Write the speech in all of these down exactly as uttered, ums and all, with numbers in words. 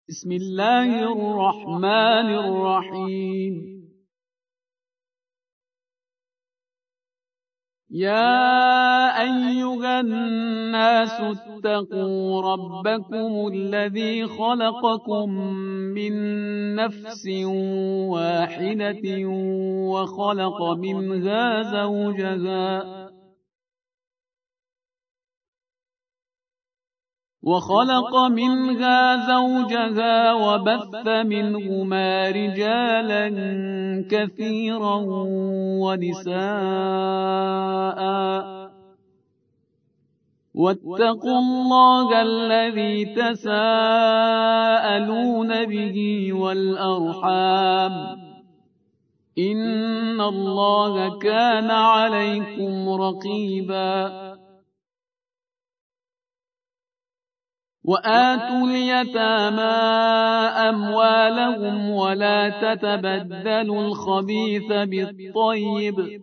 بسم الله الرحمن الرحيم. يا أيها الناس اتقوا ربكم الذي خلقكم من نفس واحدة وخلق منها زوجها وخلق منها زوجها وبث منهما رجالا كثيرا ونساء واتقوا الله الذي تساءلون به والأرحام إن الله كان عليكم رقيبا. وآتوا اليتامى أموالهم ولا تتبدلوا الخبيث بالطيب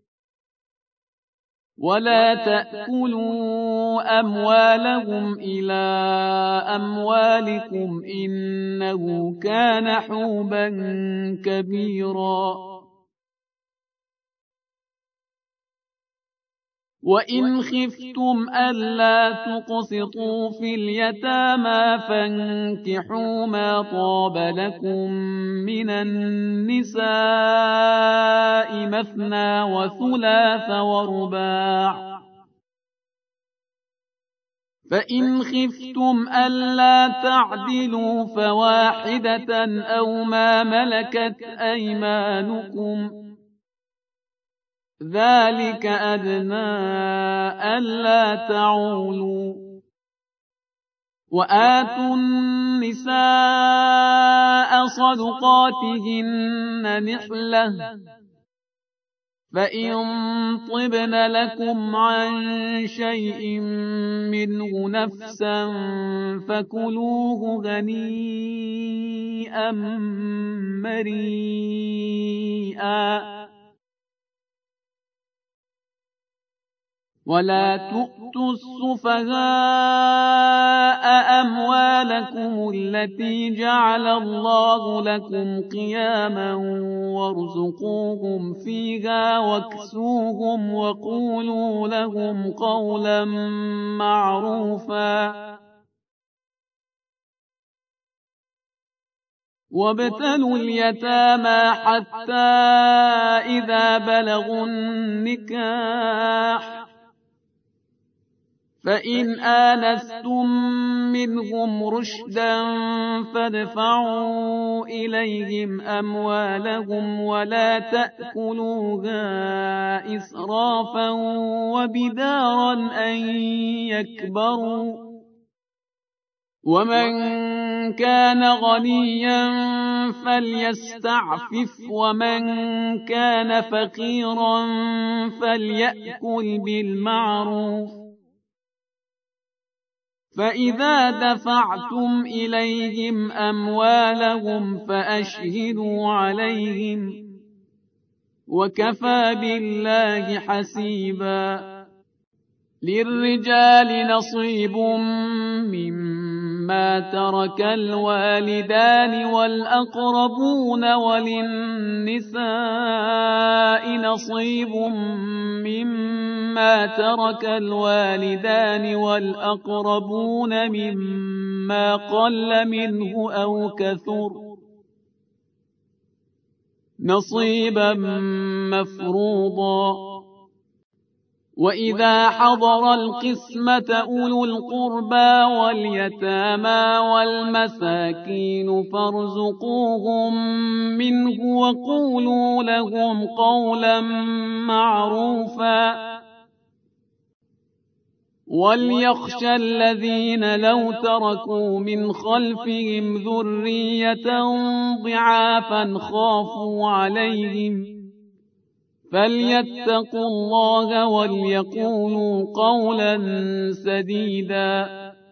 ولا تأكلوا أموالهم إلى أموالكم إنه كان حوبا كبيرا. وإن خفتم ألا تقسطوا في اليتامى فانكحوا ما طاب لكم من النساء مثنى وثلاث ورباع، فإن خفتم ألا تعدلوا فواحدة أو ما ملكت أيمانكم ذلك أدنى ألا تعولوا. وآتوا النساء صدقاتهن نحلة فإن طبن لكم عن شيء منه نفسا فكلوه هنيئا مريئا. ولا تؤتوا السفهاء أموالكم التي جعل الله لكم قياما وارزقوهم فيها واكسوهم وقولوا لهم قولا معروفا. وابتلوا اليتامى حتى إذا بلغوا النكاح فإن آنستم منهم رشدا فادفعوا إليهم أموالهم ولا تأكلوها إسرافا وبدارا أن يكبروا. ومن كان غنيا فليستعفف ومن كان فقيرا فليأكل بالمعروف. فإذا دفعتم إليهم أموالهم فأشهدوا عليهم وكفى بالله حسيبا. للرجال نصيب مما ترك الوالدان والأقربون وللنساء نصيب مما ترك الوالدان والأقربون مما قل منه أو كثر نصيبا مفروضا. وإذا حضر القسمة أولو القربى واليتامى والمساكين فارزقوهم منه وقولوا لهم قولا معروفا. وليخشى الذين لو تركوا من خلفهم ذرية ضعافا خافوا عليهم فليتقوا الله وليقولوا قولا سديدا.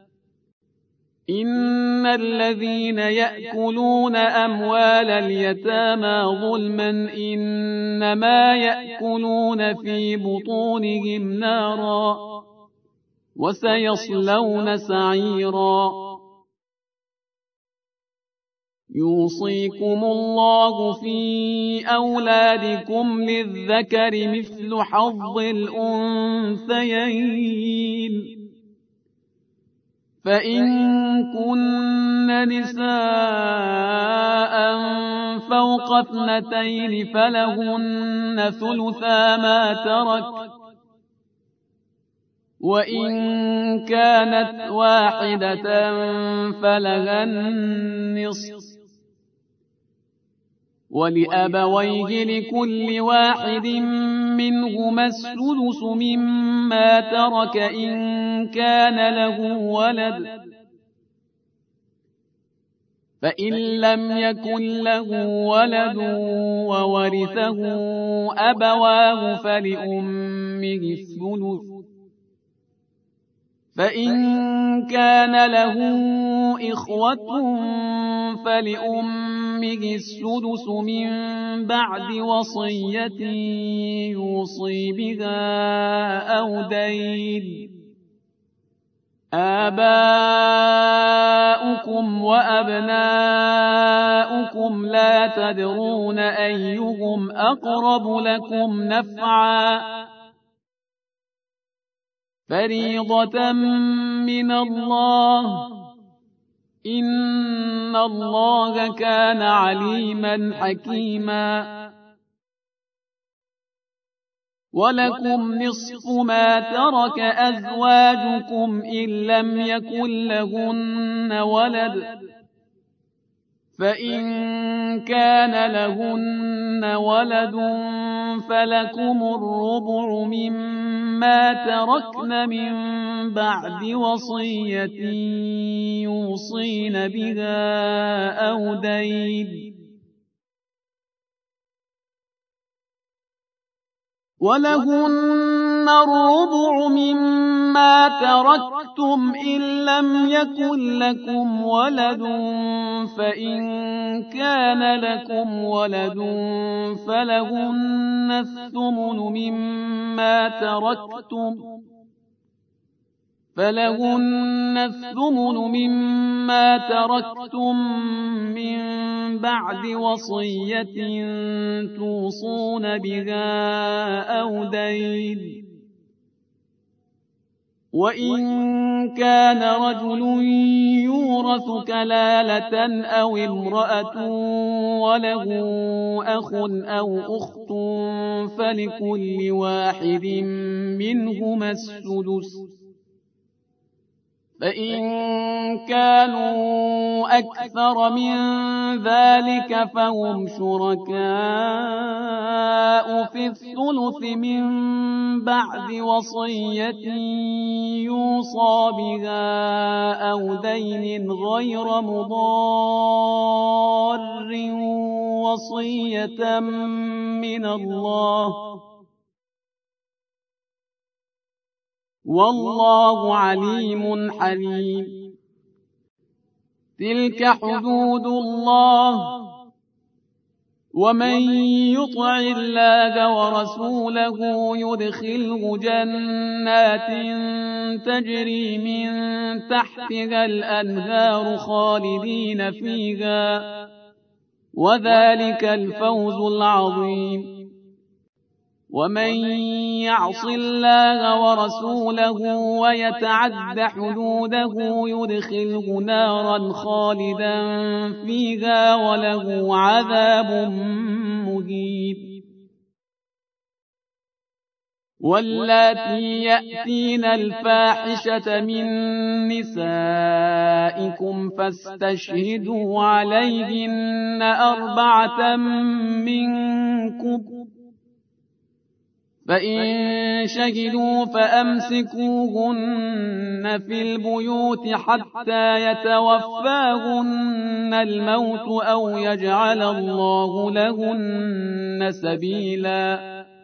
إن الذين يأكلون أموال اليتامى ظلما إنما يأكلون في بطونهم نارا وسيصلون سعيرا. يوصيكم الله في أولادكم للذكر مثل حظ الأنثيين فإن كن نساء فوق اثنتين فلهن ثلثا ما ترك وإن كانت واحدة فلها النصف ولأبويه لكل واحد منهما السدس مما ترك إن كان له ولد فإن لم يكن له ولد وورثه أبواه فلأمه الثلث فإن كان له إخوة فلأمه السدس من بعد وصية يوصي بها أو دين آباؤكم وأبناؤكم لا تدرون أيهم أقرب لكم نفعا فريضة من الله إن الله كان عليما حكيما ولكم نصف ما ترك أزواجكم إن لم يكن لهن ولد فإن كان لهن ولد فلكم الربع مما تركن من بعد وصية يوصين بها أو دين ولهن الربع مما تركتم إن لم يكن لكم ولد فإن كان لكم ولد فلهن الثمن مما تركتم فلهن الثمن مما تركتم من بعد وصية توصون بها أو دين وإن كان رجل يورث كلالة أو امرأة وله أخ أو أخت فلكل واحد منهما السدس فإن كانوا أكثر من ذلك فهم شركاء في الثلث من بعد وصية يوصى بها أو دين غير مضار وصية من الله والله عليم حليم تلك حدود الله ومن يطع الله ورسوله يدخله جنات تجري من تحتها الأنهار خالدين فيها وذلك الفوز العظيم ومن يعص الله ورسوله ويتعد حدوده يدخله نارا خالدا فيها وله عذاب مهين واللاتي يأتين الفاحشة من نسائكم فاستشهدوا عليهن أربعة منكم فإن شهدوا فأمسكوهن في البيوت حتى يتوفاهن الموت أو يجعل الله لهن سبيلا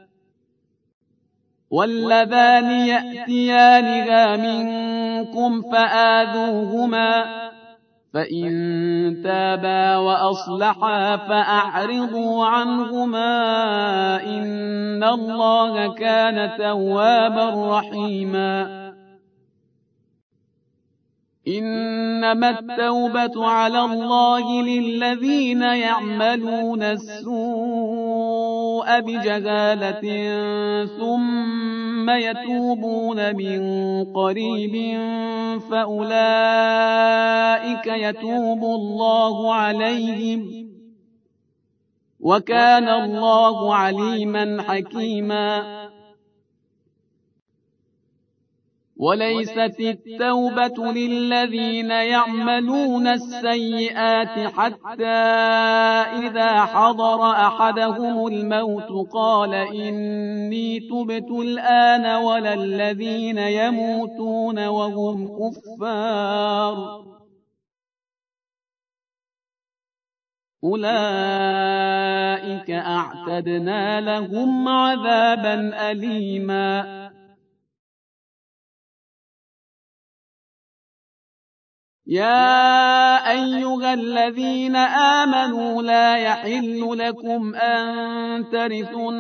واللذان يأتيانها منكم فآذوهما فإن تابا وأصلحا فأعرضوا عنهما إن الله كان توابا رحيما إنما التوبة على الله للذين يعملون السوء بجهالة ثم يتوبون من قريب فأولئك يتوب الله عليهم وكان الله عليما حكيما. وليست التوبة للذين يعملون السيئات حتى إذا حضر أحدهم الموت قال إني تبت الآن ولا الذين يموتون وهم كفار أولئك أعتدنا لهم عذابا أليما. يا أيها الذين آمنوا لا يحل لكم أن ترثوا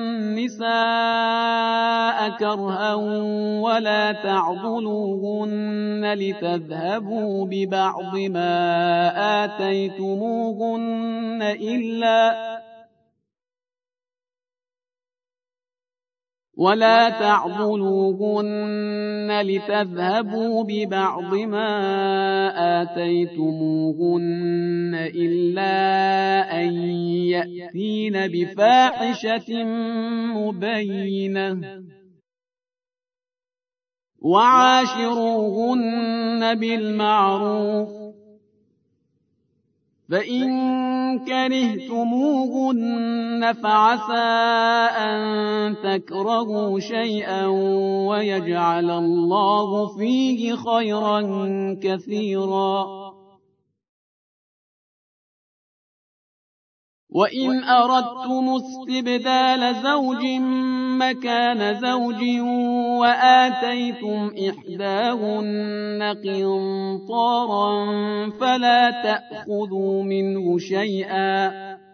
النساء كرها ولا تعضلوهن لتذهبوا ببعض ما آتيتموهن إلا ولا تعضلوهن لتذهبوا ببعض ما آتيتموهن إلا أن يأتين بفاحشة مبينة وعاشروهن بالمعروف فإن كرهتموهن فعسى أن تكرهوا شيئا ويجعل الله فيه خيرا كثيرا. وإن أردتم استبدال زوج مكان زوج وآتيتم إحداهن قنطارا فلا تأخذوا منه شيئا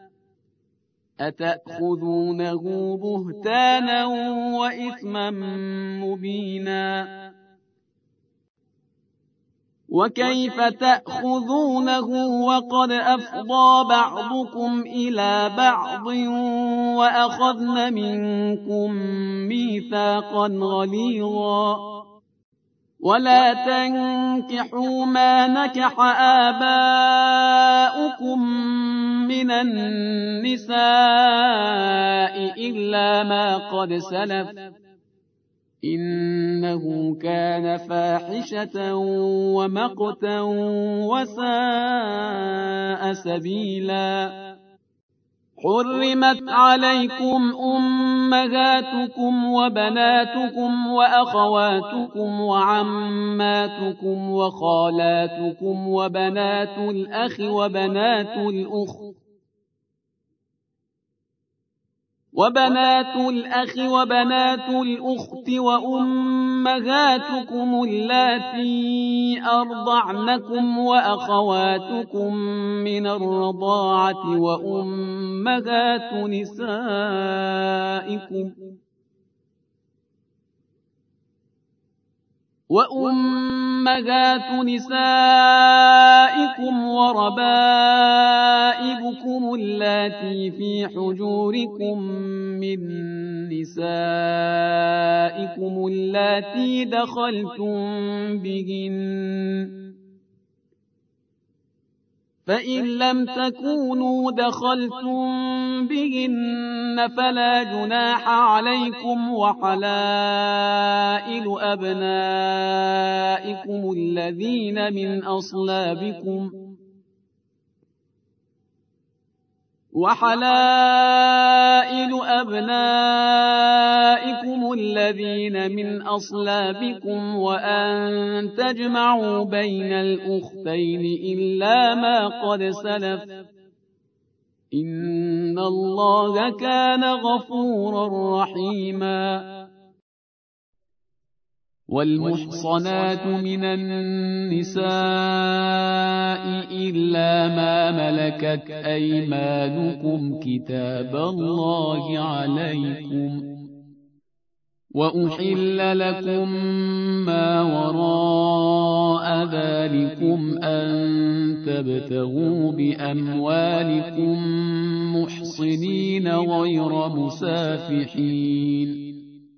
أتأخذونه بهتانا وإثما مبينا. وكيف تأخذونه وقد أفضى بعضكم إلى بعض وأخذن منكم ميثاقا غليظا. ولا تنكحوا ما نكح آباؤكم من النساء إلا ما قد سلف إنه كان فاحشة ومقتا وساء سبيلا. حرمت عليكم أمهاتكم وبناتكم وأخواتكم وعماتكم وخالاتكم وبنات الأخ وبنات الأخت وبنات الأخ وبنات الأخت وأمهاتكم اللاتي أرضعنكم وأخواتكم من الرضاعة وأمهات نسائكم وأمهات نسائكم وربائبكم اللاتي في حجوركم من نسائكم اللاتي دخلتم بهن فإن لم تكونوا دخلتم بهن فلا جناح عليكم وحلائل أبنائكم الذين من أصلابكم وحلائل أبنائكم الذين من أصلابكم وأن تجمعوا بين الأختين إلا ما قد سلف إن الله كان غفورا رحيما. والمحصنات من النساء إلا ما ملكت أيمانكم كتاب الله عليكم وأحل لكم ما وراء وراء ذلكم أن تبتغوا بأموالكم محصنين غير مسافحين.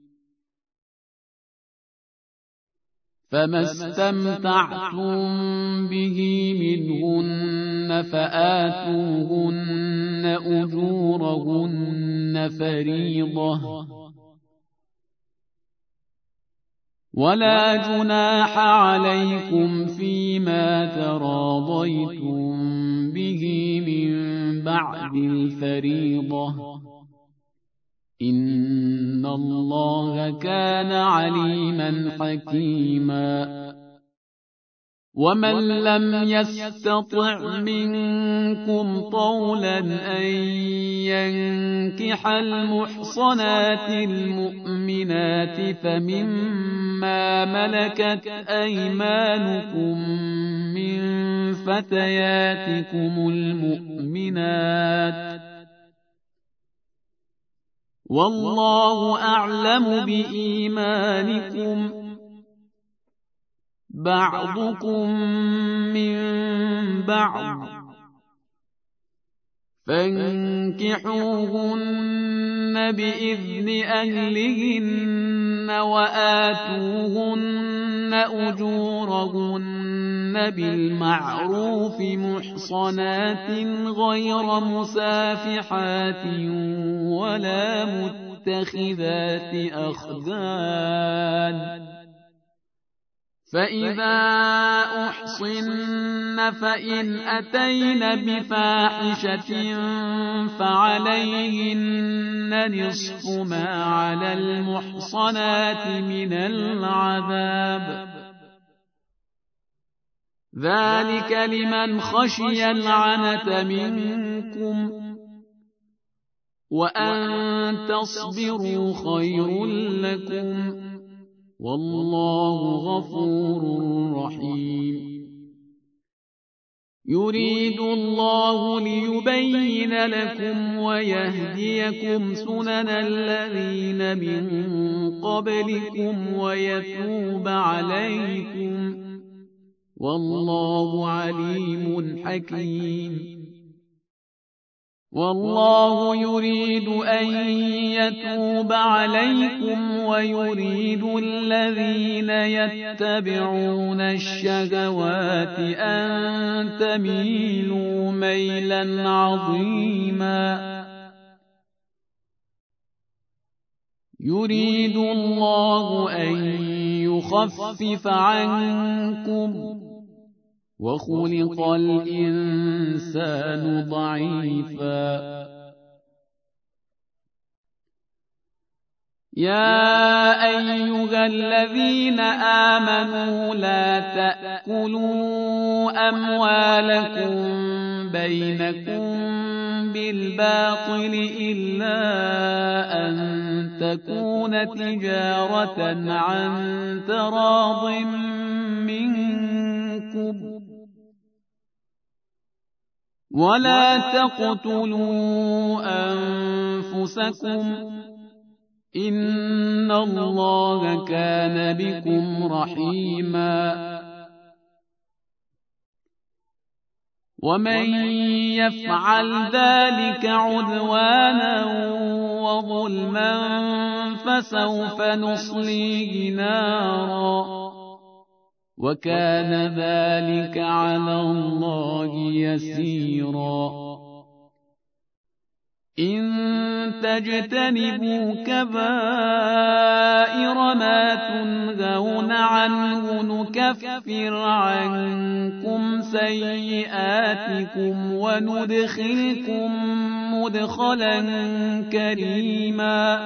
فما استمتعتم به منهن فآتوهن أجورهن فريضة، ولا جناح عليكم فيما تراضيتم به من بعد الفريضة، إن الله كان عليما حكيما. ومن لم يستطع منكم طولا أن ينكح المحصنات المؤمنات فمما ملكت أيمانكم من فتياتكم المؤمنات، والله أعلم بإيمانكم، بعضكم من بعض، فانكحوهن بإذن أهلهن وآتوهن أجورهن بالمعروف محصنات غير مسافحات ولا متخذات أخدان. فإذا أحصن فإن أتين بفاحشة فعليهن نصف ما على المحصنات من العذاب، ذلك لمن خشي العنة منكم، وأن تصبروا خير لكم، والله غفور رحيم. يريد الله ليبين لكم ويهديكم سنن الذين من قبلكم ويتوب عليكم، والله عليم حكيم. والله يريد أن يتوب عليكم ويريد الذين يتبعون الشهوات أن تميلوا ميلا عظيما. يريد الله أن يخفف عنكم، وخلق الإنسان ضعيفا. يا أيها الذين آمنوا لا تأكلوا أموالكم بينكم بالباطل إلا أن تكون تجارة عن تراض منكم، ولا تقتلوا أنفسكم، إن الله كان بكم رحيما. ومن يفعل ذلك عدوانا وظلما فسوف نصليه نارا، وكان ذلك على الله يسيرا. إن تجتنبوا كبائر ما تنهون عنه نكفر عنكم سيئاتكم وندخلكم مدخلا كريما.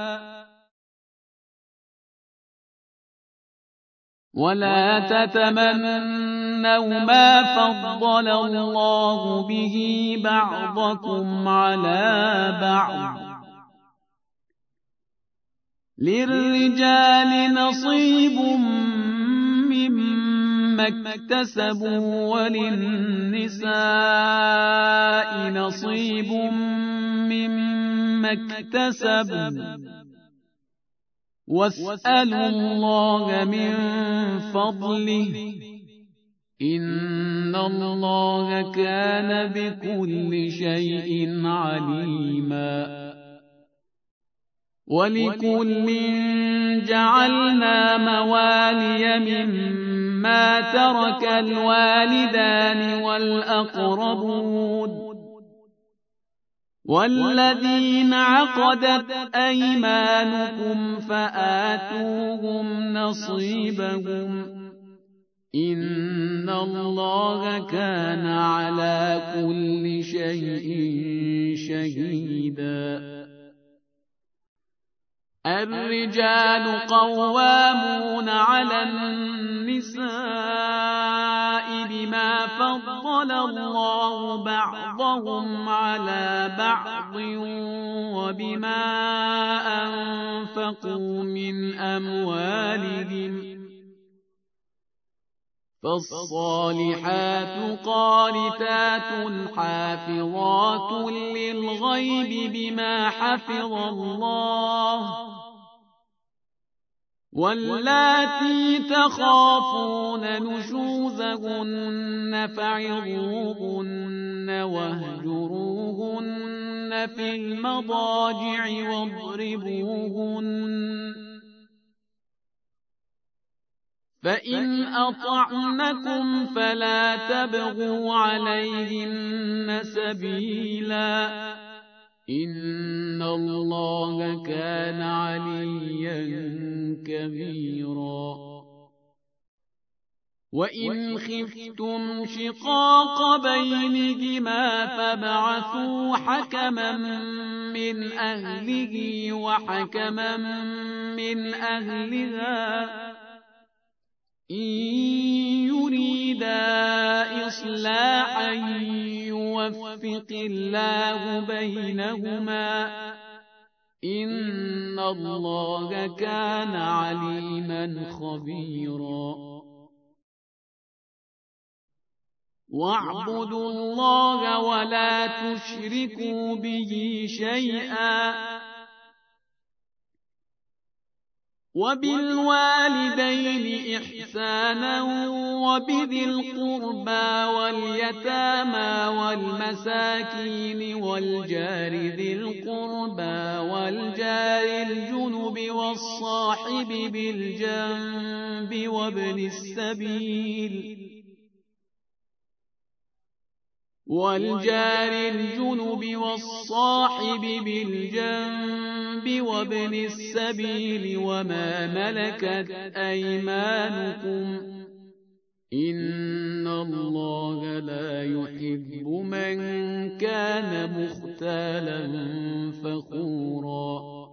ولا تتمنوا ما فضل الله به بعضكم على بعض، للرجال نصيب مما اكتسبوا وللنساء نصيب مما اكتسبن، واسألوا الله من فضله، إن الله كان بكل شيء عليما ولكل جعلنا موالي مما ترك الوالدان والأقربون والذين عقدت أيمانكم فآتوهم نصيبهم إن الله كان على كل شيء شهيدا الرجال قوامون على النساء بما فضل الله بعضهم على بعض وبما أنفقوا من أموالهم فالصالحات قانتات حافظات للغيب بما حفظ الله واللاتي تخافون نشوزهن فعظوهن واهجروهن في المضاجع واضربوهن فإن أطعنكم فلا تبغوا عليهن سبيلا إن الله كان عليا كبيرا وإن خفتم شقاق بينهما فابعثوا حكما من أهله وحكما من أهلها إن يريدا إصلاحا يوفق الله بينهما إن الله كان عليما خبيرا واعبدوا الله ولا تشركوا به شيئا وبالوالدين إحسانا وبذي القربى واليتامى والمساكين والجار ذي القربى والجار الجنب والصاحب بالجنب وابن السبيل والجار الجنب والصاحب بالجنب وابن السبيل وما ملكت أيمانكم إن الله لا يحب من كان مختالا فخورا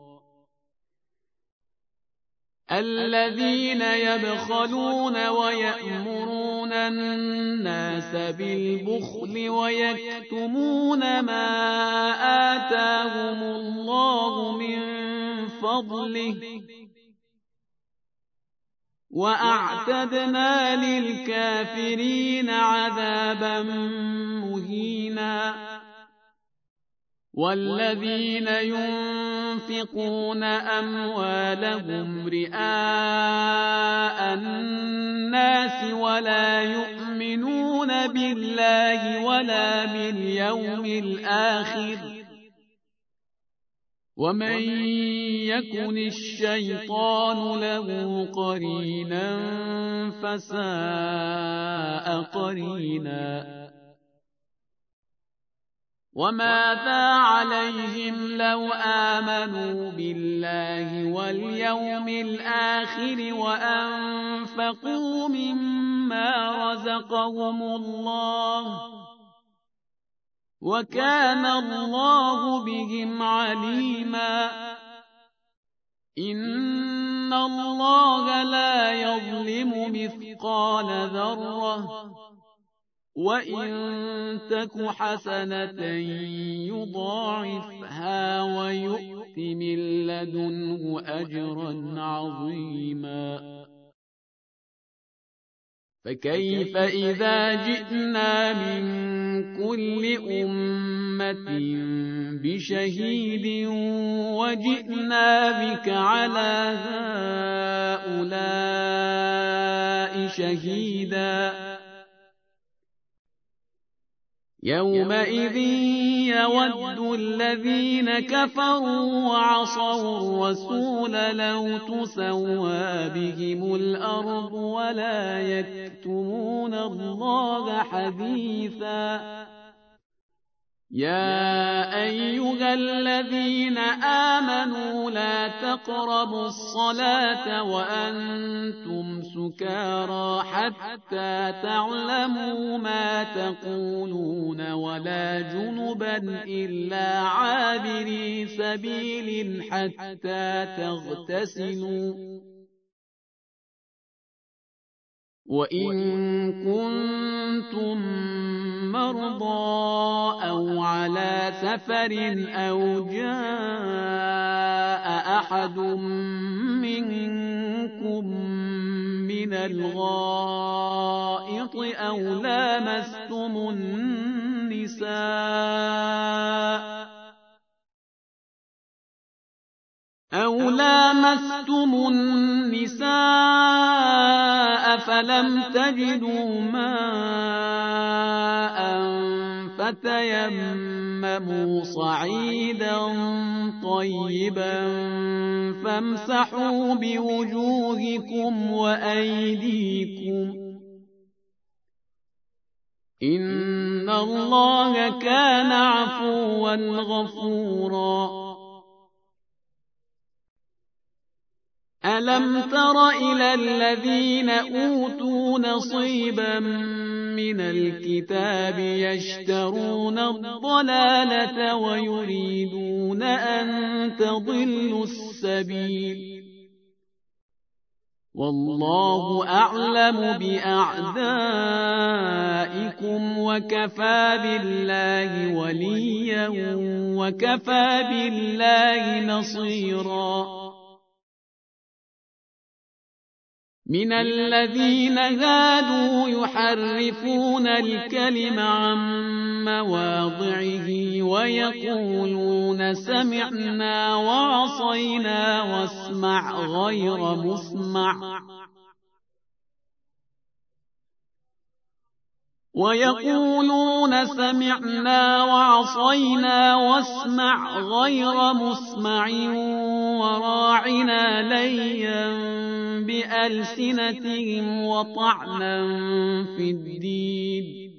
الذين يبخلون ويأمرون الناس بالبخل ويكتمون ما آتاهم الله من فضله وأعتدنا للكافرين عذابا مهينا والذين ينفقون أموالهم رئاء الناس ولا يؤمنون بالله ولا باليوم الآخر ومن يكن الشيطان له قرينا فساء قرينا وماذا عليهم لو آمنوا بالله واليوم الآخر وأنفقوا مما رزقهم الله وكان الله بهم عليما إن الله لا يظلم مثقال ذرة وإن تك حسنة يضاعفها ويؤت من لدنه أجرا عظيما فكيف إذا جئنا من كل أمة بشهيد وجئنا بك على هؤلاء شهيدا يومئذ يود الذين كفروا وعصوا الرسول لو تسوى بهم الأرض ولا يكتمون الله حديثا يا أيها الذين آمنوا لا تقربوا الصلاة وأنتم سكارى حتى تعلموا ما تقولون ولا جنبا إلا عابري سبيل حتى تغتسلوا وإن كنتم مرضى أو على سفر أو جاء أحد منكم من الغائط أو لامستم النساء أو لامستم النساء فلم تجدوا ماء فتيمموا صعيدا طيبا فامسحوا بوجوهكم وأيديكم إن الله كان عفوا غفورا ألم تر إلى الذين أوتوا نصيبا من الكتاب يشترون الضلالة ويريدون أن تضلوا السبيل والله أعلم بأعدائكم وكفى بالله وليا وكفى بالله نصيرا من الذين هادوا يحرفون الكلم عن مواضعه ويقولون سمعنا وعصينا واسمع غير مسمع ويقولون سمعنا وعصينا واسمع غير مسمع وراعنا ليا بألسنتهم وطعنا في الدين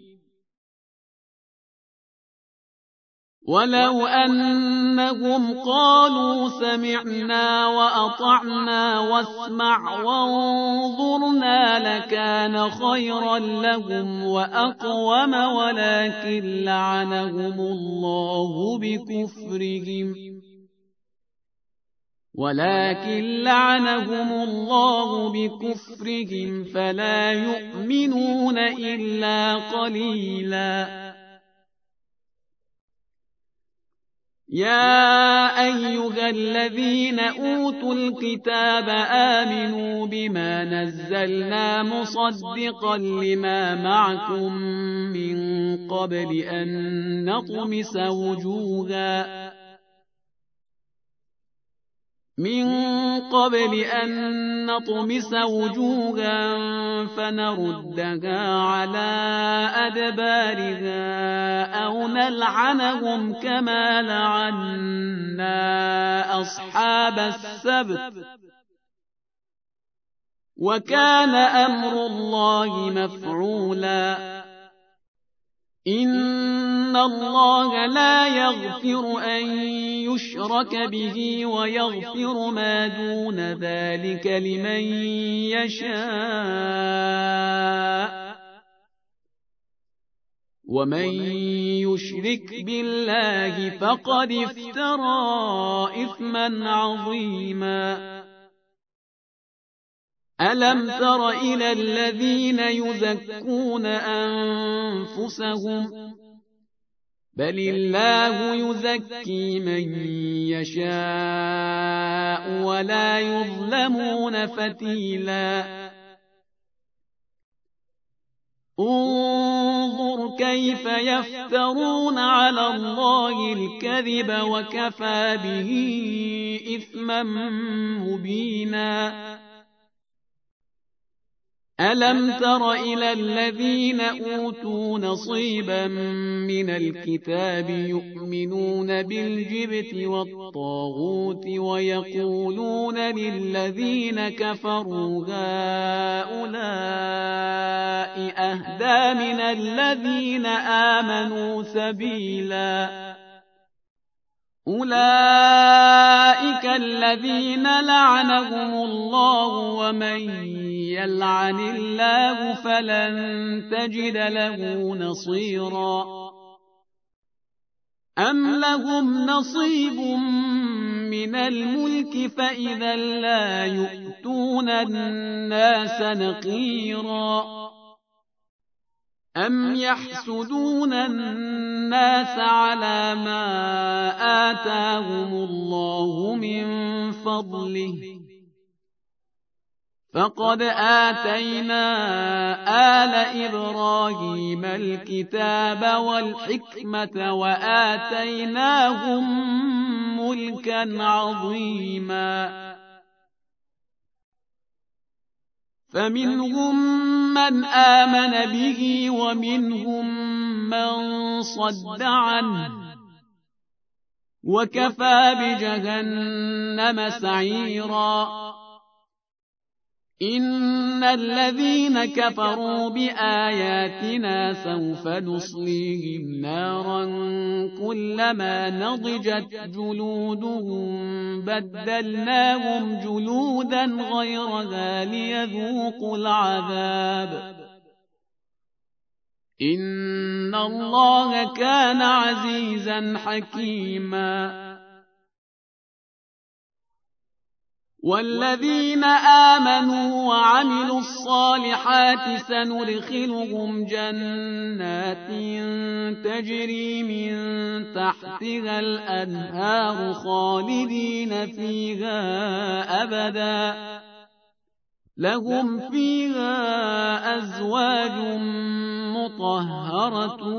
ولو أنهم قالوا سمعنا وأطعنا واسمع وانظرنا لكان خيرا لهم وأقوم ولكن لعنهم الله بكفرهم ولكن لعنهم الله بكفرهم فلا يؤمنون إلا قليلا يا أيها الذين أوتوا الكتاب آمنوا بما نزلنا مصدقا لما معكم من قبل أن نطمس وجوها من قبل أن نطمس وجوها فنردها على أدبارها أو نلعنهم كما لعنا أصحاب السبت وكان أمر الله مفعولا إن الله لا يغفر أن يشرك به ويغفر ما دون ذلك لمن يشاء ومن يشرك بالله فقد افترى إثما عظيما ألم تر إلى الذين يزكون أنفسهم بل الله يزكي من يشاء ولا يظلمون فتيلا انظر كيف يفترون على الله الكذب وكفى به إثما مبينا ألم تر إلى الذين أوتوا نصيبا من الكتاب يؤمنون بالجبت والطاغوت ويقولون للذين كفروا هؤلاء أهدى من الذين آمنوا سبيلا أولئك الذين لعنهم الله ومن يلعن الله فلن تجد له نصيرا أم لهم نصيب من الملك فإذا لا يؤتون الناس نقيرا أم يحسدون الناس على ما آتاهم الله من فضله فقد آتينا آل إبراهيم الكتاب والحكمة وآتيناهم ملكا عظيما فمنهم من آمن به ومنهم من صد عنه وكفى بجهنم سعيرا إن الذين كفروا بآياتنا سوف نصليهم نارا كلما نضجت جلودهم بدلناهم جلودا غيرها ليذوقوا العذاب إن الله كان عزيزا حكيما والذين آمنوا وعملوا الصالحات سندخلهم جنات تجري من تحتها الأنهار خالدين فيها أبدا لهم فيها أزواج مطهرة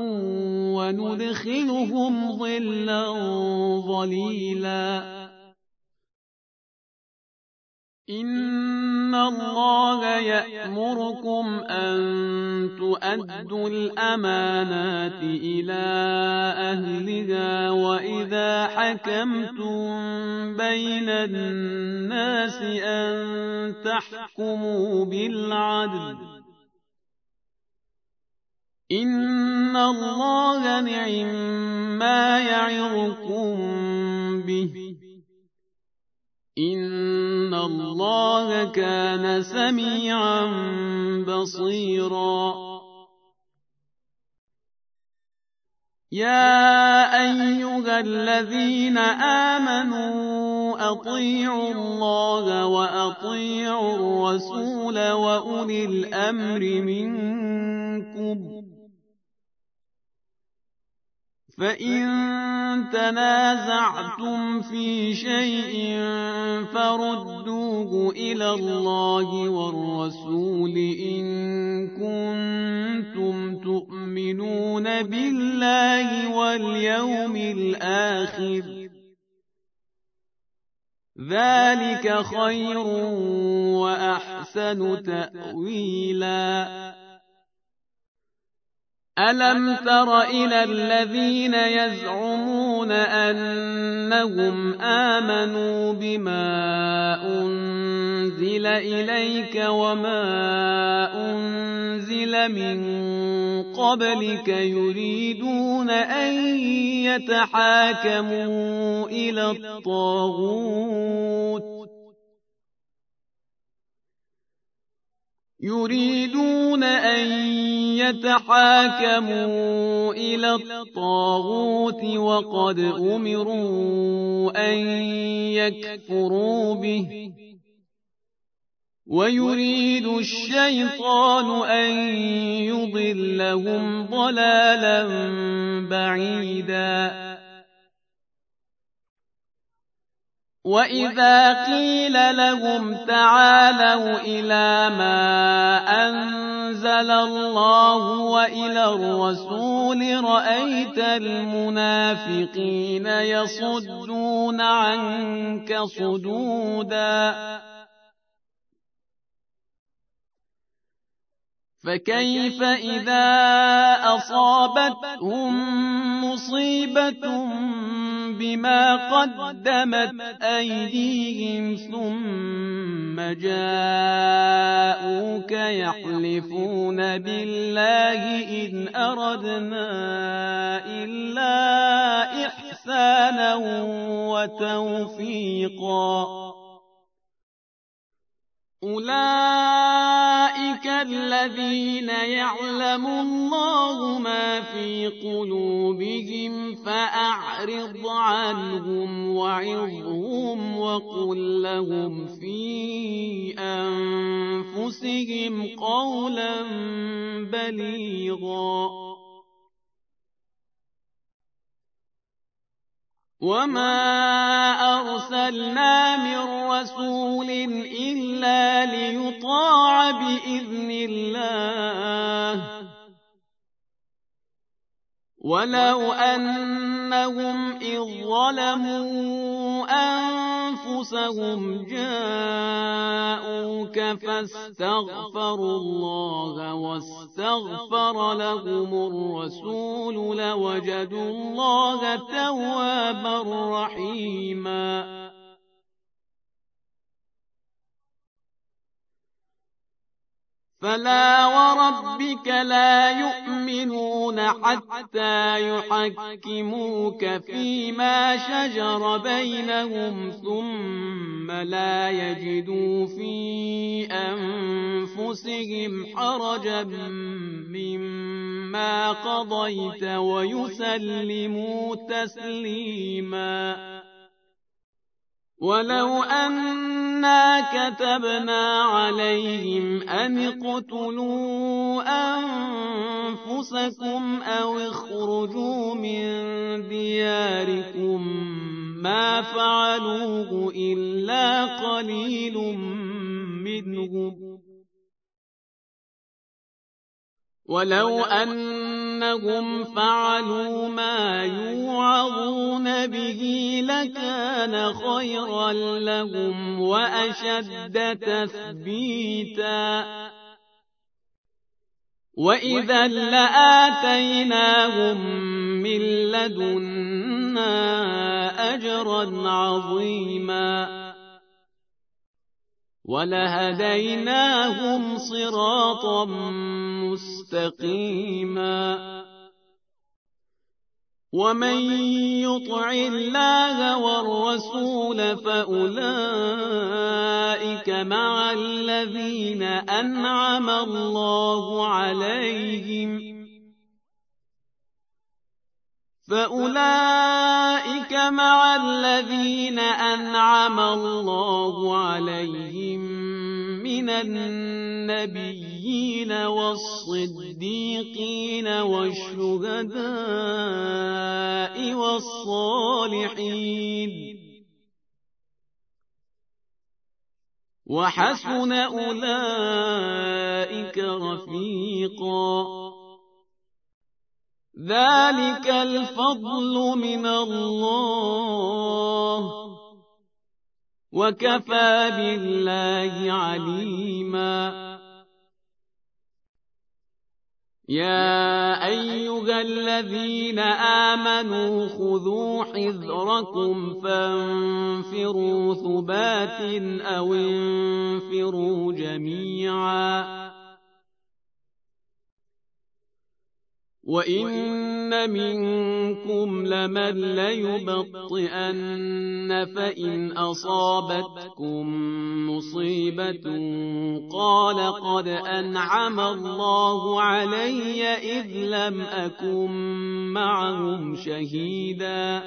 وندخلهم ظلا ظليلا إن الله يأمركم أن تؤدوا الأمانات إلى أهلها وإذا حكمتم بين الناس أن تحكموا بالعدل إن الله نعم ما يعظكم به إن الله كان سميعا بصيرا يا أيها الذين آمنوا أطيعوا الله وأطيعوا الرسول وأولي الأمر منكم فإن تنازعتم في شيء فردوه إلى الله والرسول إن كنتم تؤمنون بالله واليوم الآخر ذلك خير وأحسن تأويلا ألم تر إلى الذين يزعمون أنهم آمنوا بما أنزل إليك وما أنزل من قبلك يريدون أن يتحاكموا إلى الطاغوت يريدون أن يتحاكموا إلى الطاغوت وقد أمروا أن يكفروا به ويريد الشيطان أن يضلهم ضلالا بعيدا وإذا قيل لهم تعالوا إلى ما أنزل الله وإلى الرسول رأيت المنافقين يصدون عنك صدودا فكيف إذا أصابتهم مصيبة بما قدمت أيديهم ثم جاءوك يحلفون بالله إن أردنا إلا إحسانا وتوفيقا أولئك الذين يعلم الله ما في قلوبهم فأعرض عنهم وعظهم وقل لهم في أنفسهم قولا بليغا وما أرسلنا من رسول إلا ليطاع بإذن الله ولو أنهم إذ ظلموا أنفسهم جاءوك فاستغفروا الله واستغفر لهم الرسول لوجدوا الله توابا رحيما فلا وربك لا يؤمنون حتى يحكموك فيما شجر بينهم ثم لا يجدوا في أنفسهم حرجا مما قضيت ويسلموا تسليما ولو أنا كتبنا عليهم أن اقتلوا أنفسكم أو اخرجوا من دياركم ما فعلوه إلا قليل منهم ولو أنهم فعلوا ما يوعظون به لكان خيرا لهم وأشد تثبيتا وإذا لآتيناهم من لدنا أجرا عظيما ولهديناهم صراطا مستقيما ومن يطع الله والرسول فأولئك مع الذين أنعم الله عليهم فأولئك مع الذين أنعم الله عليهم من النبيين والصديقين والشهداء والصالحين وحسن أولئك رفيقا ذلك الفضل من الله وكفى بالله عليما يا أيها الذين آمنوا خذوا حذركم فانفروا ثبات أو انفروا جميعا وإن منكم لمن ليبطئن فإن أصابتكم مصيبة قال قد أنعم الله علي إذ لم أكن معهم شهيدا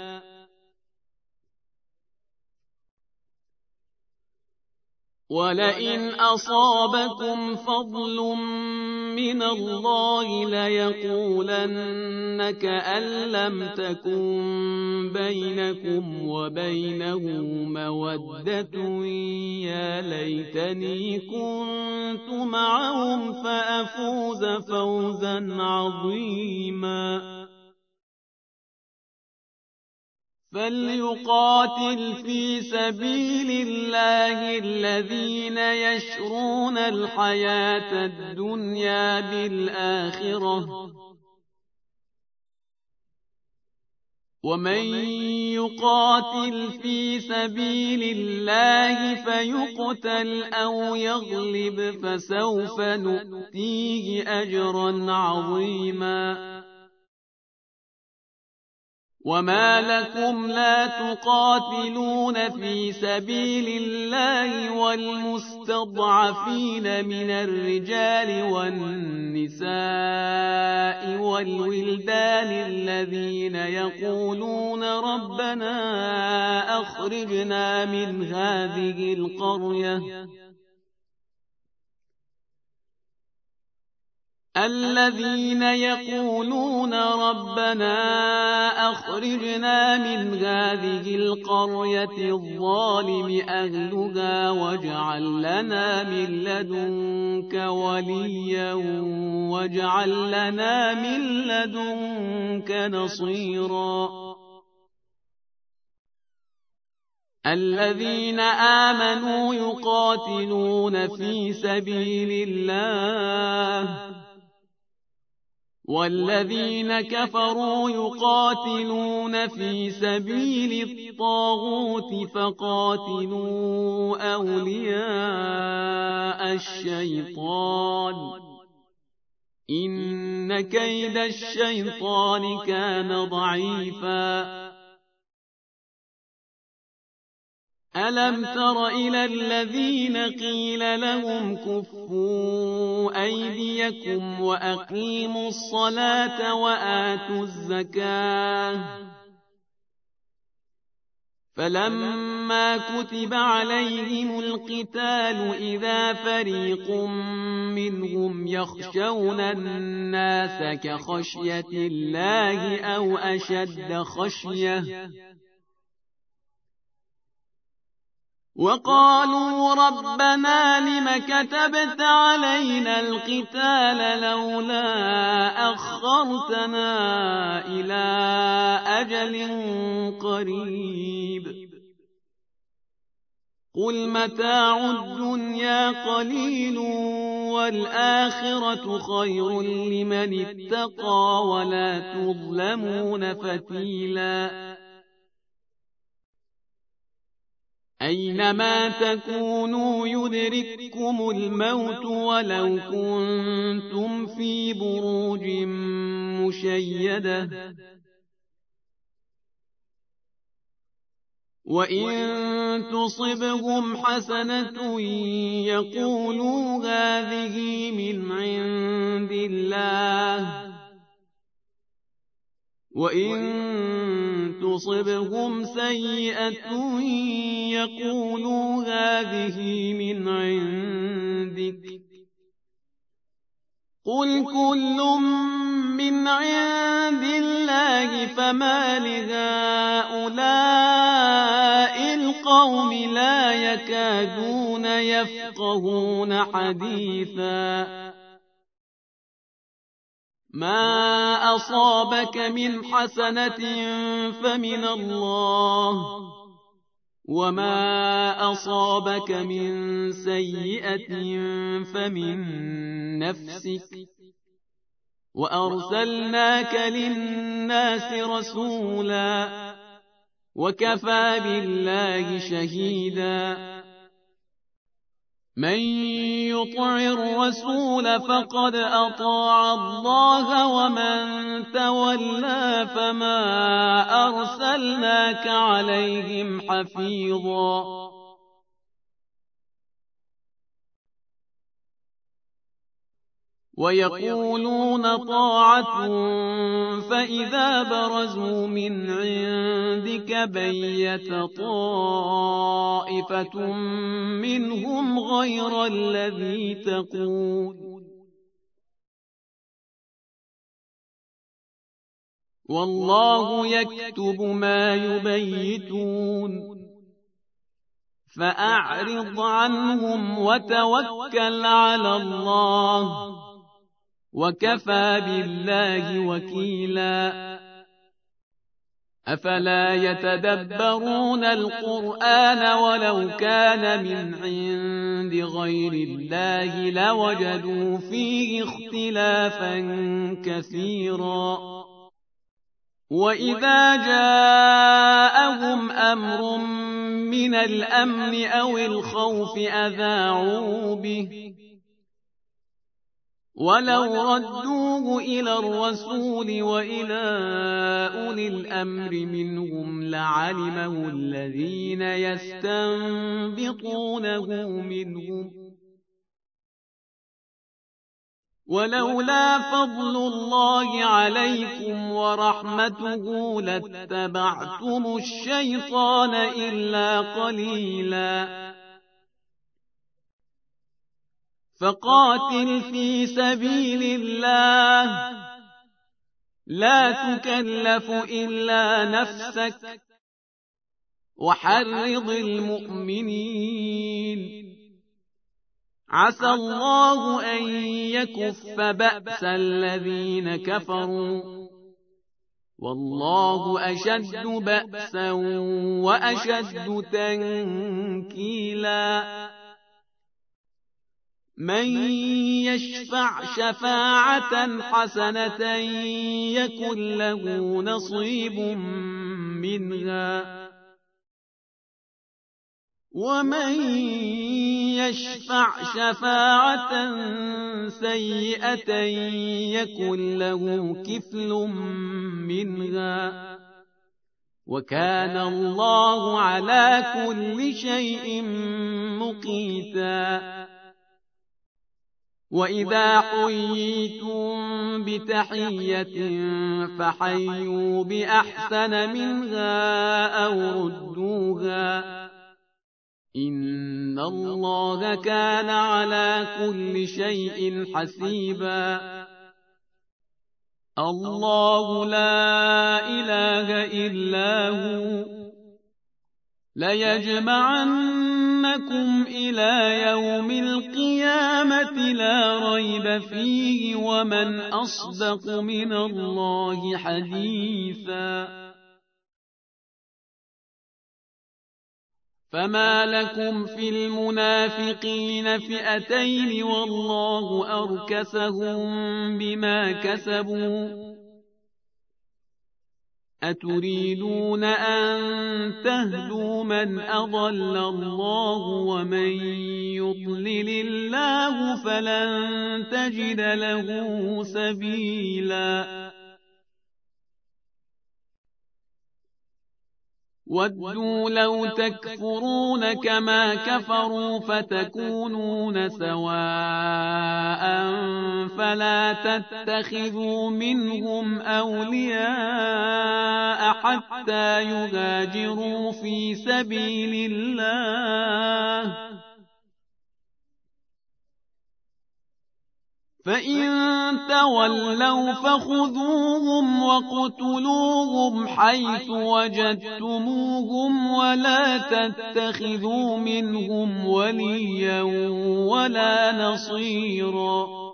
ولئن أصابكم فضل من الله ليقولن كأن لم تكن بينكم وبينه مودة يا ليتني كنت معهم فأفوز فوزا عظيما فليقاتل في سبيل الله الذين يشرون الحياة الدنيا بالآخرة، ومن يقاتل في سبيل الله فيقتل أو يغلب فسوف نؤتيه أجرا عظيما. وما لكم لا تقاتلون في سبيل الله والمستضعفين من الرجال والنساء والولدان الذين يقولون ربنا أخرجنا من هذه القرية الذين يقولون ربنا أخرجنا من هذه القرية الظالم أهلها واجعل لنا من لدنك وليا واجعل لنا من لدنك نصيرا. الذين آمنوا يقاتلون في سبيل الله والذين كفروا يقاتلون في سبيل الطاغوت فقاتلوا أولياء الشيطان إن كيد الشيطان كان ضعيفا. ألم تر إلى الذين قيل لهم كفوا أيديكم وأقيموا الصلاة وآتوا الزكاة فلما كتب عليهم القتال إذا فريق منهم يخشون الناس كخشية الله أو أشد خشية وقالوا ربنا لم كتبت علينا القتال لولا أخرتنا إلى أجل قريب قل متاع الدنيا قليل والآخرة خير لمن اتقى ولا تظلمون فتيلا. أينما تكونوا يدرككم الموت ولو كنتم في بروج مشيدة وإن تصبهم حسنة يقولوا هذه من عند الله وإن تصبهم سيئة يقولوا هذه من عندك قل كل من عند الله فما لهؤلاء القوم لا يكادون يفقهون حديثا. ما أصابك من حسنة فمن الله وما أصابك من سيئة فمن نفسك وأرسلناك للناس رسولا وكفى بالله شهيدا. من يطع الرسول فقد أطاع الله ومن تولى فما أرسلناك عليهم حفيظا. ويقولون طاعة فإذا برزوا من عندك بيت طائفة منهم غير الذي تقول والله يكتب ما يبيتون فأعرض عنهم وتوكل على الله وكفى بالله وكيلا. أفلا يتدبرون القرآن ولو كان من عند غير الله لوجدوا فيه اختلافا كثيرا. وإذا جاءهم أمر من الأمن أو الخوف أذاعوا به ولو ردوه إلى الرسول وإلى أولي الأمر منهم لعلمه الذين يستنبطونه منهم ولولا فضل الله عليكم ورحمته لاتبعتم الشيطان إلا قليلا. فقاتل في سبيل الله لا تكلف إلا نفسك وحرض المؤمنين عسى الله أن يكف بأس الذين كفروا والله أشد بأسا وأشد تنكيلا. من يشفع شفاعة حسنة يكن له نصيب منها ومن يشفع شفاعة سيئة يكن له كفل منها وكان الله على كل شيء مقيتا. وإذا حييتم بتحية فحيوا بأحسن منها أو ردوها إن الله كان على كل شيء حسيبا. الله لا إله إلا هو ليجمعنكم إلى يوم القيامة لا ريب فيه ومن أصدق من الله حديثا. فما لكم في المنافقين فئتين والله أركسهم بما كسبوا أتريدون أن تهدوا من أضل الله ومن يضلل الله فلن تجد له سبيلا. ودوا لو تكفرون كما كفروا فتكونون سواء فلا تتخذوا منهم أولياء حتى يهاجروا في سبيل الله فإن تولوا فخذوهم وقتلوهم حيث وجدتموهم ولا تتخذوا منهم وليا ولا نصيرا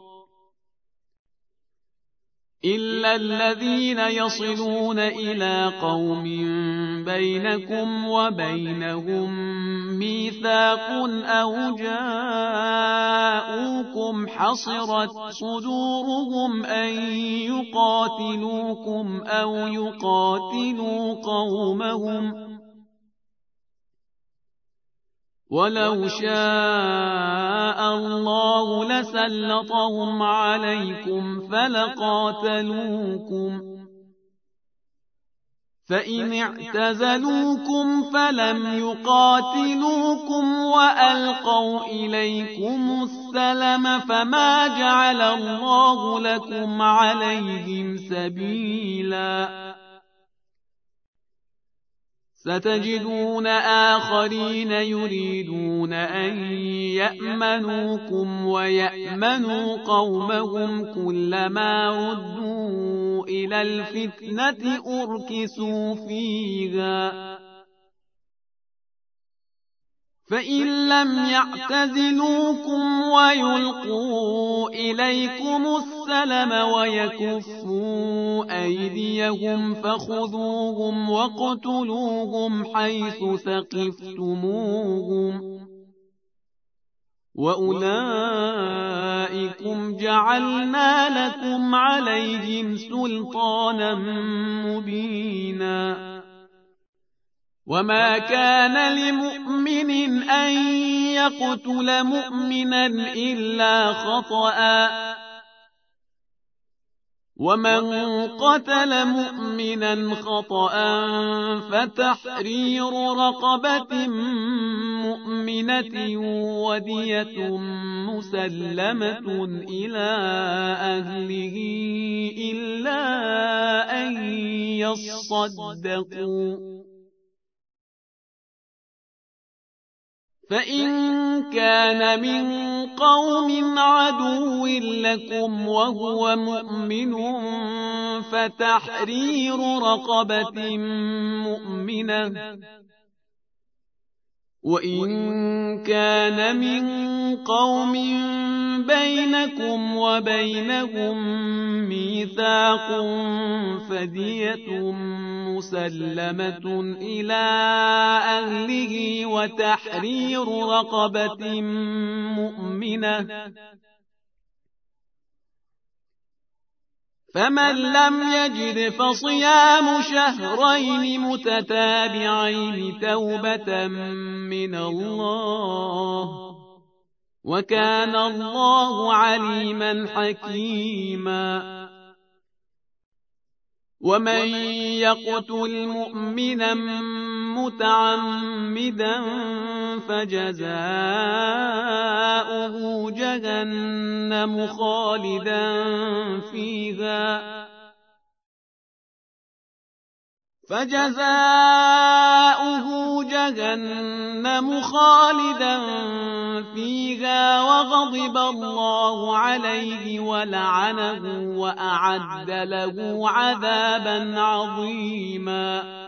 إلا الذين يصلون إلى قوم بينكم وبينهم ميثاق أو جاءوكم حصرت صدورهم أن يقاتلوكم أو يقاتلوا قومهم ولو شاء الله لسلطهم عليكم فلقاتلوكم فإن اعتزلوكم فلم يقاتلوكم وألقوا إليكم السلم فما جعل الله لكم عليهم سبيلا ستجدون آخرين يريدون أن يأمنوكم ويأمنوا قومهم كلما ردوا إلى الفتنة أركسوا فيها فإن لم يعتزلوكم ويلقوا إليكم السلم ويكفوا أيديهم فخذوهم واقتلوهم حيث ثقفتموهم وأولئكم جعلنا لكم عليهم سلطانا مبينا وما كان لمؤمن أن يقتل مؤمنا إلا خطأ ومن قتل مؤمنا خطأ فتحرير رقبة مؤمنة ودية مسلمة إلى أهله إلا أن يصدقوا فإن كان من قوم عدو لكم وهو مؤمن فتحرير رقبة مؤمنة وإن كان من قوم بينكم وبينهم ميثاق فدية مسلمة إلى أهله وتحرير رقبة مؤمنة فمن لم يجد فصيام شهرين متتابعين توبة من الله وكان الله عليما حكيما ومن يقتل مؤمنا متعمدا فجزاؤه جهنم خالدا فيها فجزاؤه جهنم خالدا فيها وغضب الله عليه ولعنه وأعد له عذابا عظيما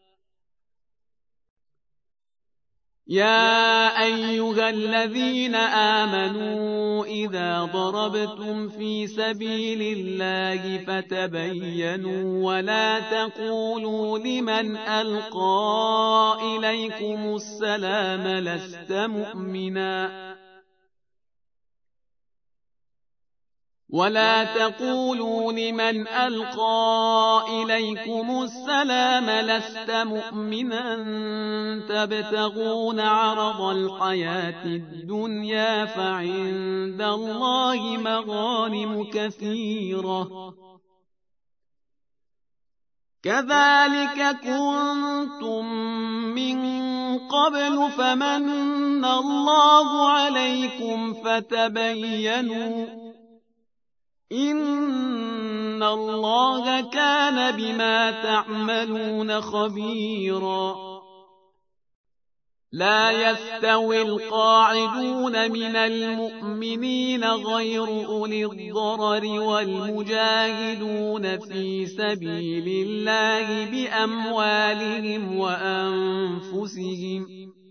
يا أيها الذين آمنوا إذا ضربتم في سبيل الله فتبينوا ولا تقولوا لمن ألقى إليكم السلام لست مؤمنا ولا تقولوا لمن ألقى إليكم السلام لست مؤمنا تبتغون عرض الحياة الدنيا فعند الله مغانم كثيرة كذلك كنتم من قبل فمن الله عليكم فتبينوا إن الله كان بما تعملون خبيرا لا يستوي القاعدون من المؤمنين غير أولي الضرر والمجاهدون في سبيل الله بأموالهم وأنفسهم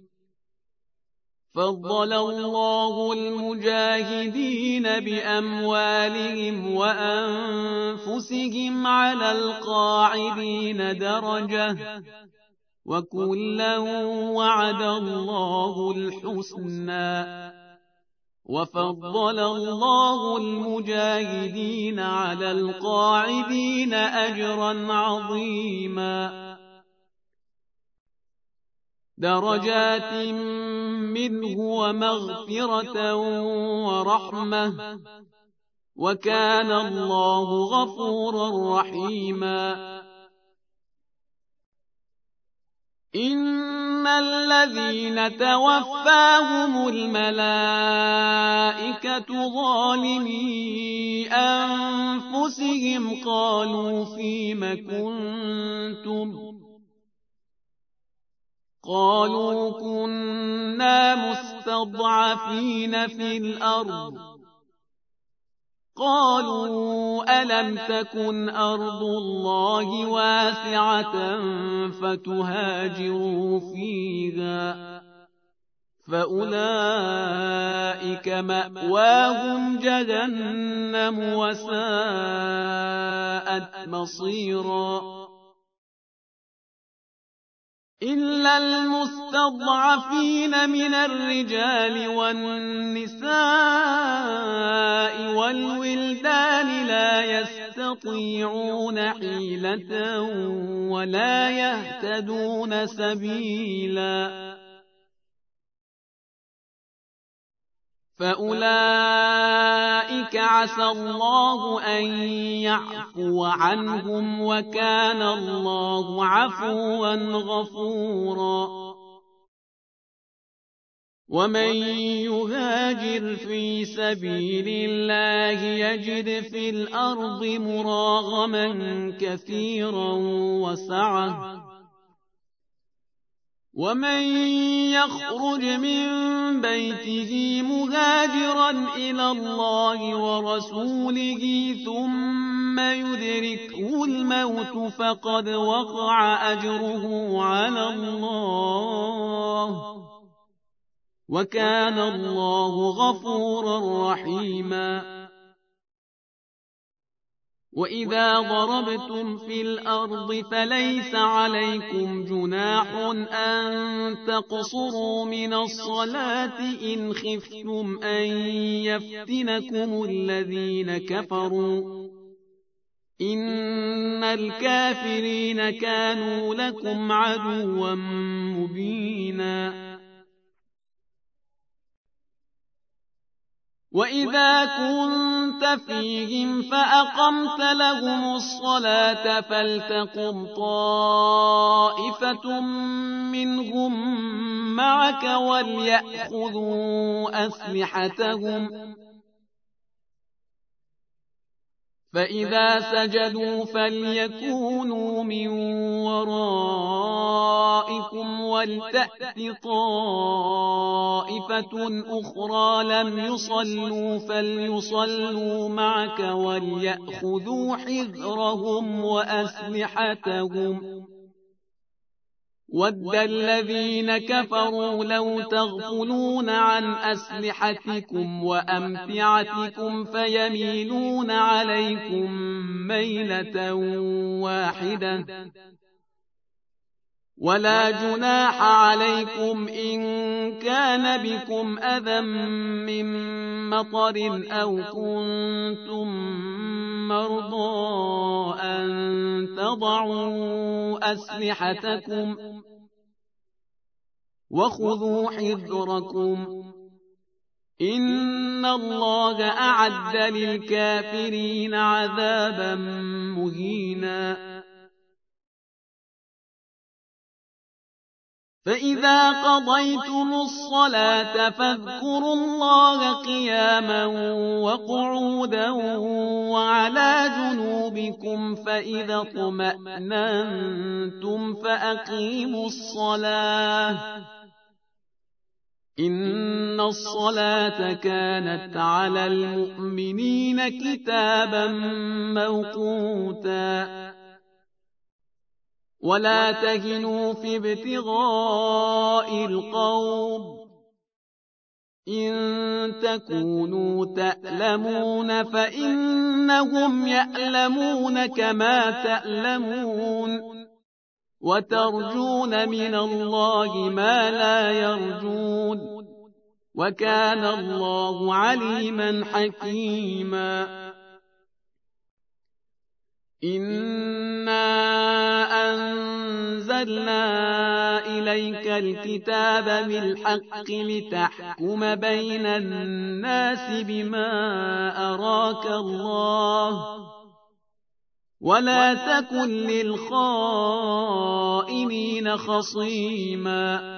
فضل الله المجاهدين بأموالهم وأنفسهم على القاعدين درجة وكلا وعد الله الحسنى وفضل الله المجاهدين على القاعدين أجرا عظيما درجات منه ومغفرة ورحمة وكان الله غفورا رحيما إن الذين توفاهم الملائكة ظالمي أنفسهم قالوا فيم كنتم قالوا كنا مستضعفين في الأرض قالوا ألم تكن أرض الله واسعة فتهاجروا فيها فأولئك مأواهم جهنم وساءت مصيرا إلا المستضعفين من الرجال والنساء والولدان لا يستطيعون حيلة ولا يهتدون سبيلا فأولئك عسى الله أن يعفو عنهم وكان الله عفوا غفورا ومن يهاجر في سبيل الله يجد في الأرض مراغما كثيرا وسعة ومن يخرج من بيته مهاجرا إلى الله ورسوله ثم يدركه الموت فقد وقع أجره على الله وكان الله غفورا رحيما وإذا ضربتم في الأرض فليس عليكم جناح أن تقصروا من الصلاة إن خفتم أن يفتنكم الذين كفروا إن الكافرين كانوا لكم عدوا مبينا وإذا كنت فيهم فأقمت لهم الصلاة فلتقم طائفة منهم معك وليأخذوا أسلحتهم فإذا سجدوا فليكونوا من ورائكم ولتأت طائفة أخرى لم يصلوا فليصلوا معك وليأخذوا حذرهم وأسلحتهم ود الذين كفروا لو تغفلون عن أسلحتكم وأمتعتكم فيميلون عليكم ميلة واحدة ولا جناح عليكم إن كان بكم أذى من مطر أو كنتم مرضى أن تضعوا أسلحتكم وخذوا حذركم إن الله أعد للكافرين عذابا مهينا فإذا قضيتم الصلاة فاذكروا الله قياما وقعودا وعلى جنوبكم فإذا اطمأننتم فأقيموا الصلاة إن الصلاة كانت على المؤمنين كتابا موقوتا ولا تهنوا في ابتغاء القوم إن تكونوا تألمون فإنهم يألمون كما تألمون وترجون من الله ما لا يرجون وكان الله عليما حكيما إنا أنزلنا إليك الكتاب بالحق لتحكم بين الناس بما أراك الله ولا تكن للخائنين خصيما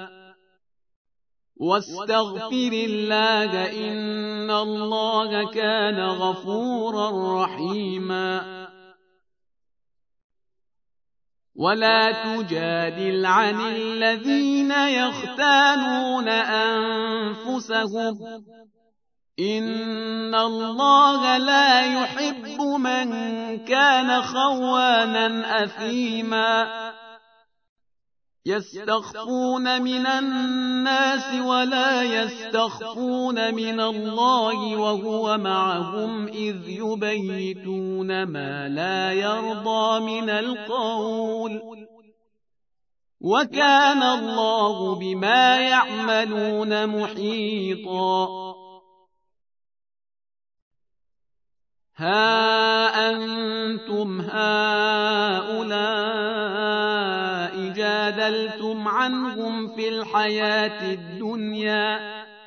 واستغفر الله إن الله كان غفورا رحيما ولا تجادل عن الذين يختانون أنفسهم إن الله لا يحب من كان خوانا أثيما يستخفون من الناس ولا يستخفون من الله وهو معهم إذ يبيتون ما لا يرضى من القول وكان الله بما يعملون محيطا. ها أنتم هؤلاء جادلتم عنهم في الحياة الدنيا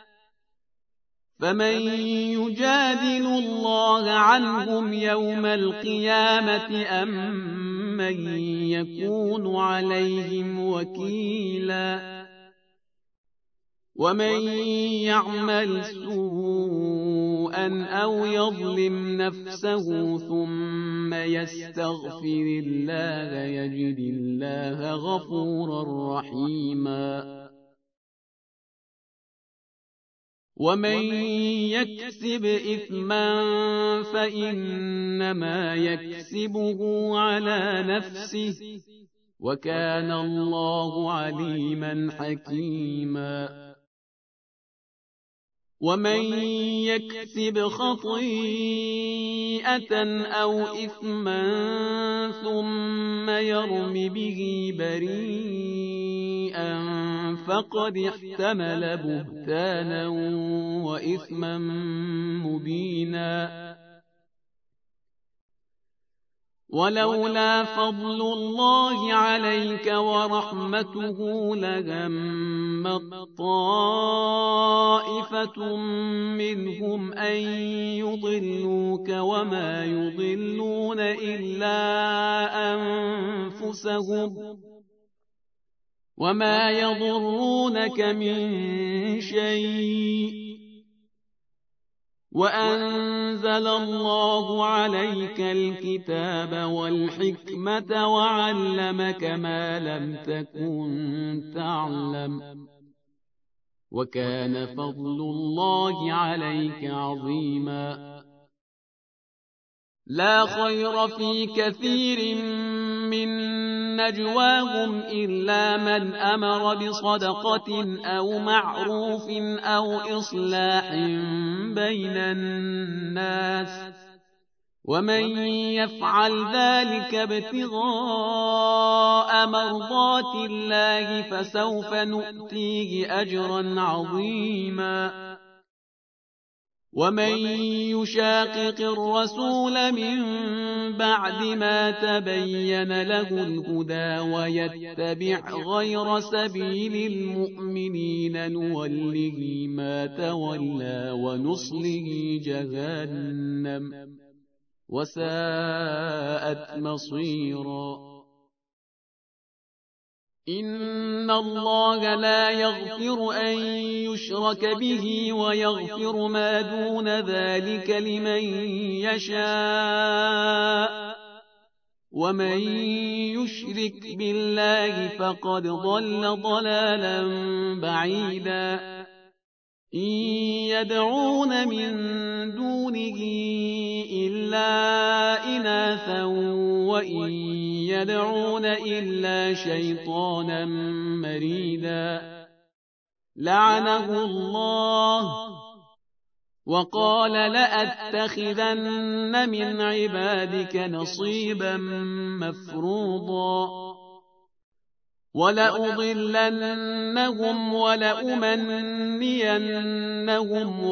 فمن يجادل الله عنهم يوم القيامة أم من يكون عليهم وكيلا. ومن يعمل سوءا أو يظلم نفسه ثم يستغفر الله يجد الله غفورا رحيما. ومن يكسب إثما فإنما يكسبه على نفسه وكان الله عليما حكيما. ومن يكسب خطيئة أو إثما ثم يرم به بريئا فقد احتمل بهتانا وإثما مبينا. ولولا فضل الله عليك ورحمته لهمت طائفة منهم أن يضلوك وما يضلون إلا أنفسهم وما يضرونك من شيء وأنزل الله عليك الكتاب والحكمة وعلمك ما لم تكن تعلم وكان فضل الله عليك عظيما. لا خير في كثير من نجواهم إلا من أمر بصدقة أو معروف أو إصلاح بين الناس ومن يفعل ذلك ابتغاء مرضات الله فسوف نؤتيه أجرا عظيما. ومن يشاقق الرسول من بعد ما تبين له الهدى ويتبع غير سبيل المؤمنين نوله ما تولى ونصله جهنم وساءت مصيرا. إن الله لا يغفر أن يشرك به ويغفر ما دون ذلك لمن يشاء ومن يشرك بالله فقد ضل ضلالا بعيدا. إن يدعون من دونه إلا إناثا وإن يدعون إلا شيطانا مريدا لعنه الله وقال لأتخذن من عبادك نصيبا مفروضا ولأضلنهم ولأمنينهم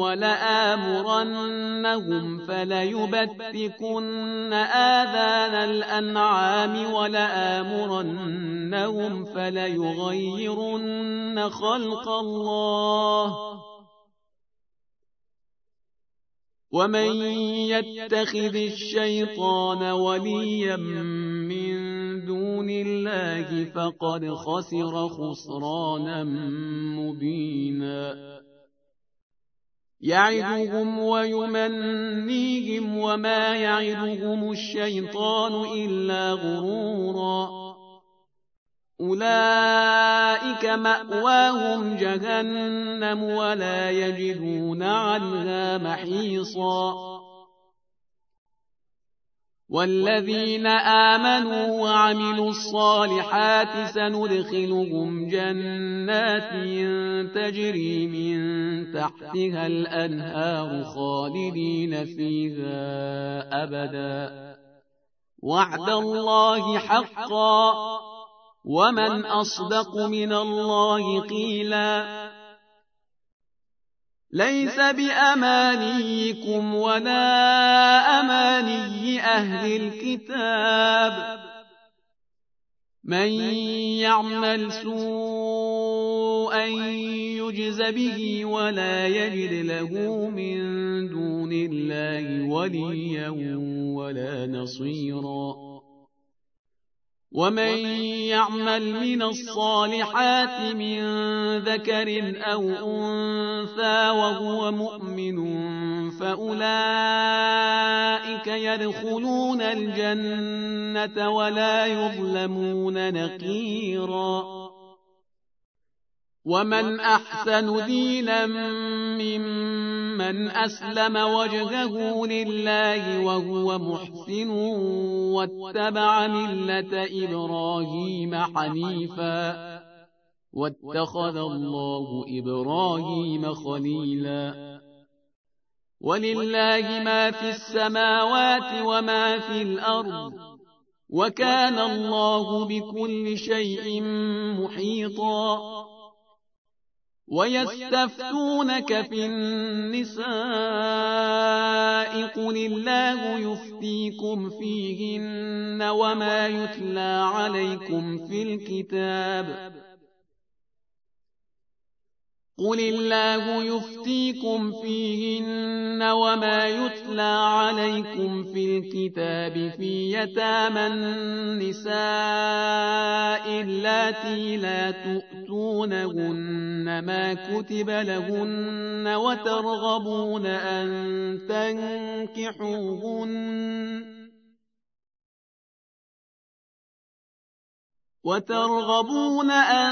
ولآمرنهم فليبتكن آذان الأنعام ولآمرنهم فليغيرن خلق الله ومن يتخذ الشيطان وليا من دون الله فقد خسر خسرانا مبينا. يعدهم ويمنيهم وما يعدهم الشيطان إلا غرورا. أولئك مأواهم جهنم ولا يجدون عنها محيصا. والذين آمنوا وعملوا الصالحات سندخلهم جنات تجري من تحتها الأنهار خالدين فيها أبدا وعد الله حقا ومن أصدق من الله قيلا ليس بأمانيكم ولا أماني أهل الكتاب من يعمل سوءا يجز به ولا يجد له من دون الله وليا ولا نصيرا ومن يعمل من الصالحات من ذكر أو أنثى وهو مؤمن فأولئك يدخلون الجنة ولا يظلمون نقيرا ومن أحسن دينا ممن أسلم وجهه لله وهو محسن واتبع ملة إبراهيم حنيفا واتخذ الله إبراهيم خليلا ولله ما في السماوات وما في الأرض وكان الله بكل شيء محيطا ويستفتونك في النساء قل الله يفتيكم فيهن وما يتلى عليكم في الكتاب قل الله يفتيكم فيهن وما يتلى عليكم في الكتاب في يتامى النساء اللاتي لا تؤتونهن ما كتب لهن وترغبون أن تنكحوهن وترغبون أن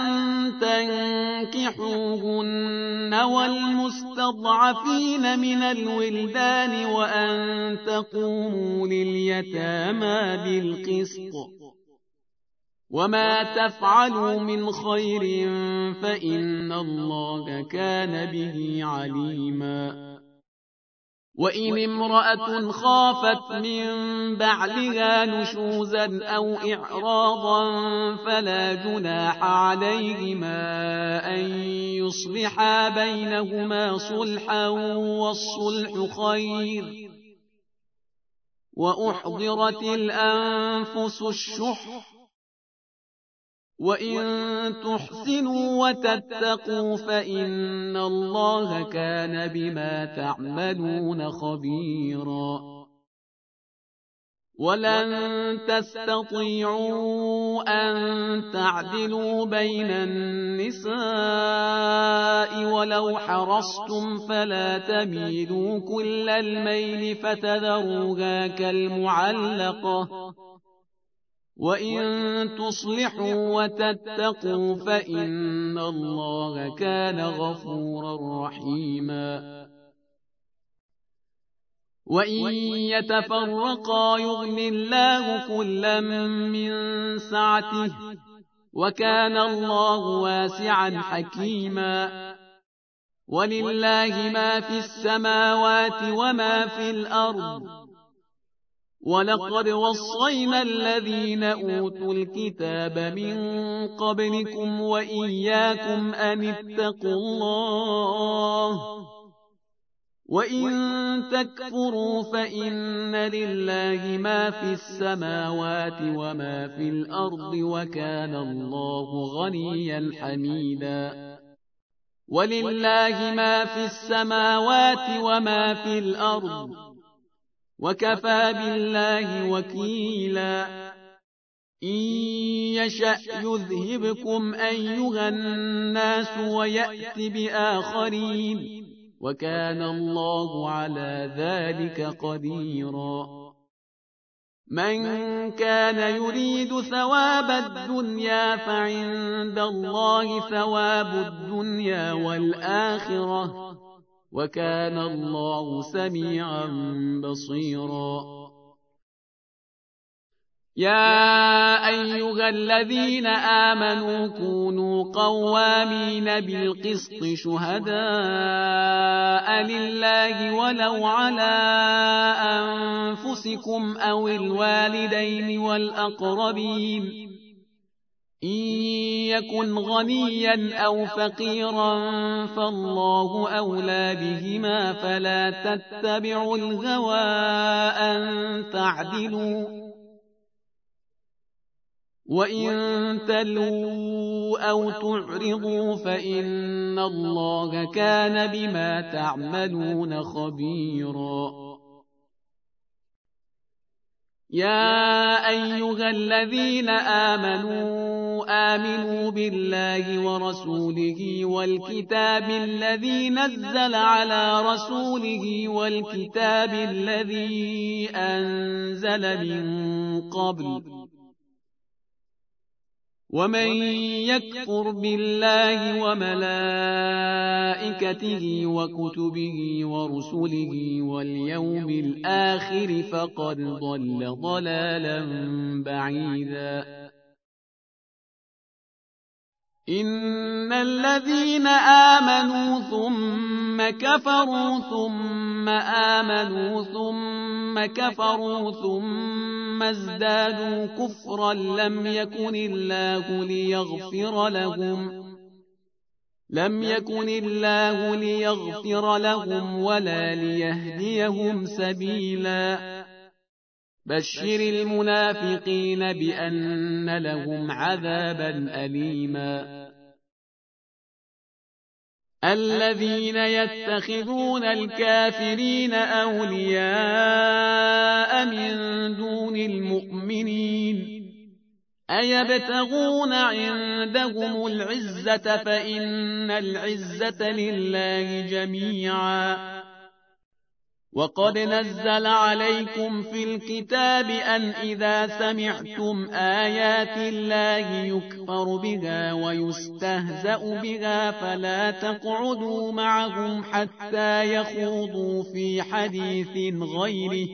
تنكحوهن والمستضعفين من الولدان وأن تقوموا لليتامى بالقسط وما تفعلوا من خير فإن الله كان به عليما وإن امرأة خافت من بعلها نشوزا أو إعراضا فلا جناح عليهما أن يصلحا بينهما صلحا والصلح خير وأحضرت الأنفس الشح وإن تحسنوا وتتقوا فإن الله كان بما تعملون خبيرا ولن تستطيعوا أن تعدلوا بين النساء ولو حرصتم فلا تميلوا كل الميل فتذروها كالمعلقة وإن تصلحوا وتتقوا فإن الله كان غفورا رحيما وإن يتفرقا يغن الله كلا من سعته وكان الله واسعا حكيما ولله ما في السماوات وما في الأرض ولقد وصينا الذين أوتوا الكتاب من قبلكم وإياكم أن اتقوا الله وإن تكفروا فإن لله ما في السماوات وما في الأرض وكان الله غنيا حميدا ولله ما في السماوات وما في الأرض وكفى بالله وكيلا إن يشأ يذهبكم أيها الناس ويأت بآخرين وكان الله على ذلك قديرا من كان يريد ثواب الدنيا فعند الله ثواب الدنيا والآخرة وكان الله سميعا بصيرا يا أيها الذين آمنوا كونوا قوامين بالقسط شهداء لله ولو على أنفسكم أو الوالدين والأقربين إن يكن غنيا أو فقيرا فالله أولى بهما فلا تتبعوا الهوى أن تعدلوا وإن تلووا أو تعرضوا فإن الله كان بما تعملون خبيرا. يا أيها الذين آمنوا آمنوا بالله ورسوله والكتاب الذي نزل على رسوله والكتاب الذي أنزل من قبل ومن يكفر بالله وملائكته وكتبه ورسله واليوم الآخر فقد ضل ضلالا بعيدا. إن الذين آمنوا ثم كفروا ثم آمنوا ثم كفروا ثم ازدادوا كفرا لم يكن الله ليغفر لهم لم يكن الله ليغفر لهم ولا ليهديهم سبيلا. بشر المنافقين بأن لهم عذابا أليما. الذين يتخذون الكافرين أولياء من دون المؤمنين أيبتغون عندهم العزة فإن العزة لله جميعا. وقد نزل عليكم في الكتاب أن إذا سمعتم آيات الله يكفر بها ويستهزأ بها فلا تقعدوا معهم حتى يخوضوا في حديث غيره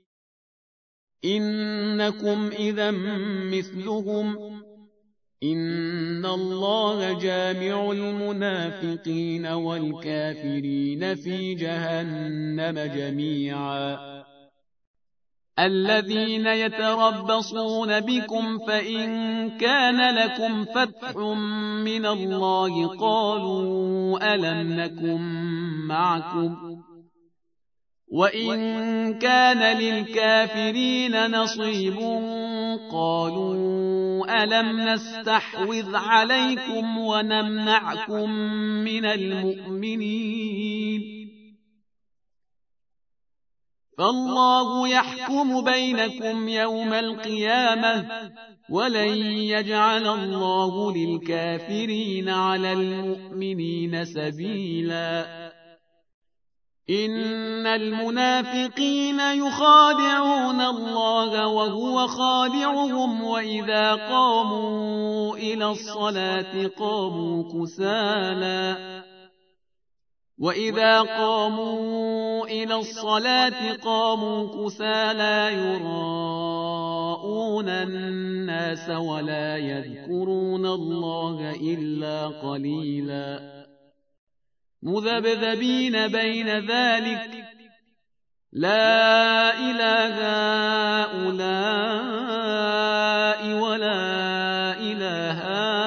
إنكم إذا مثلهم إن الله جامع المنافقين والكافرين في جهنم جميعا. الذين يتربصون بكم فإن كان لكم فتح من الله قالوا ألم نكن معكم وإن كان للكافرين نصيب قالوا ألم نستحوذ عليكم ونمنعكم من المؤمنين فالله يحكم بينكم يوم القيامة ولن يجعل الله للكافرين على المؤمنين سبيلا. إن المنافقين يخادعون الله وهو خادعهم وإذا قاموا إلى الصلاة قاموا كسالى وإذا قاموا إلى الصلاة قاموا كسالى يراءون الناس ولا يذكرون الله إلا قليلا. مذبذبين بين ذلك لا إله هؤلاء ولا إله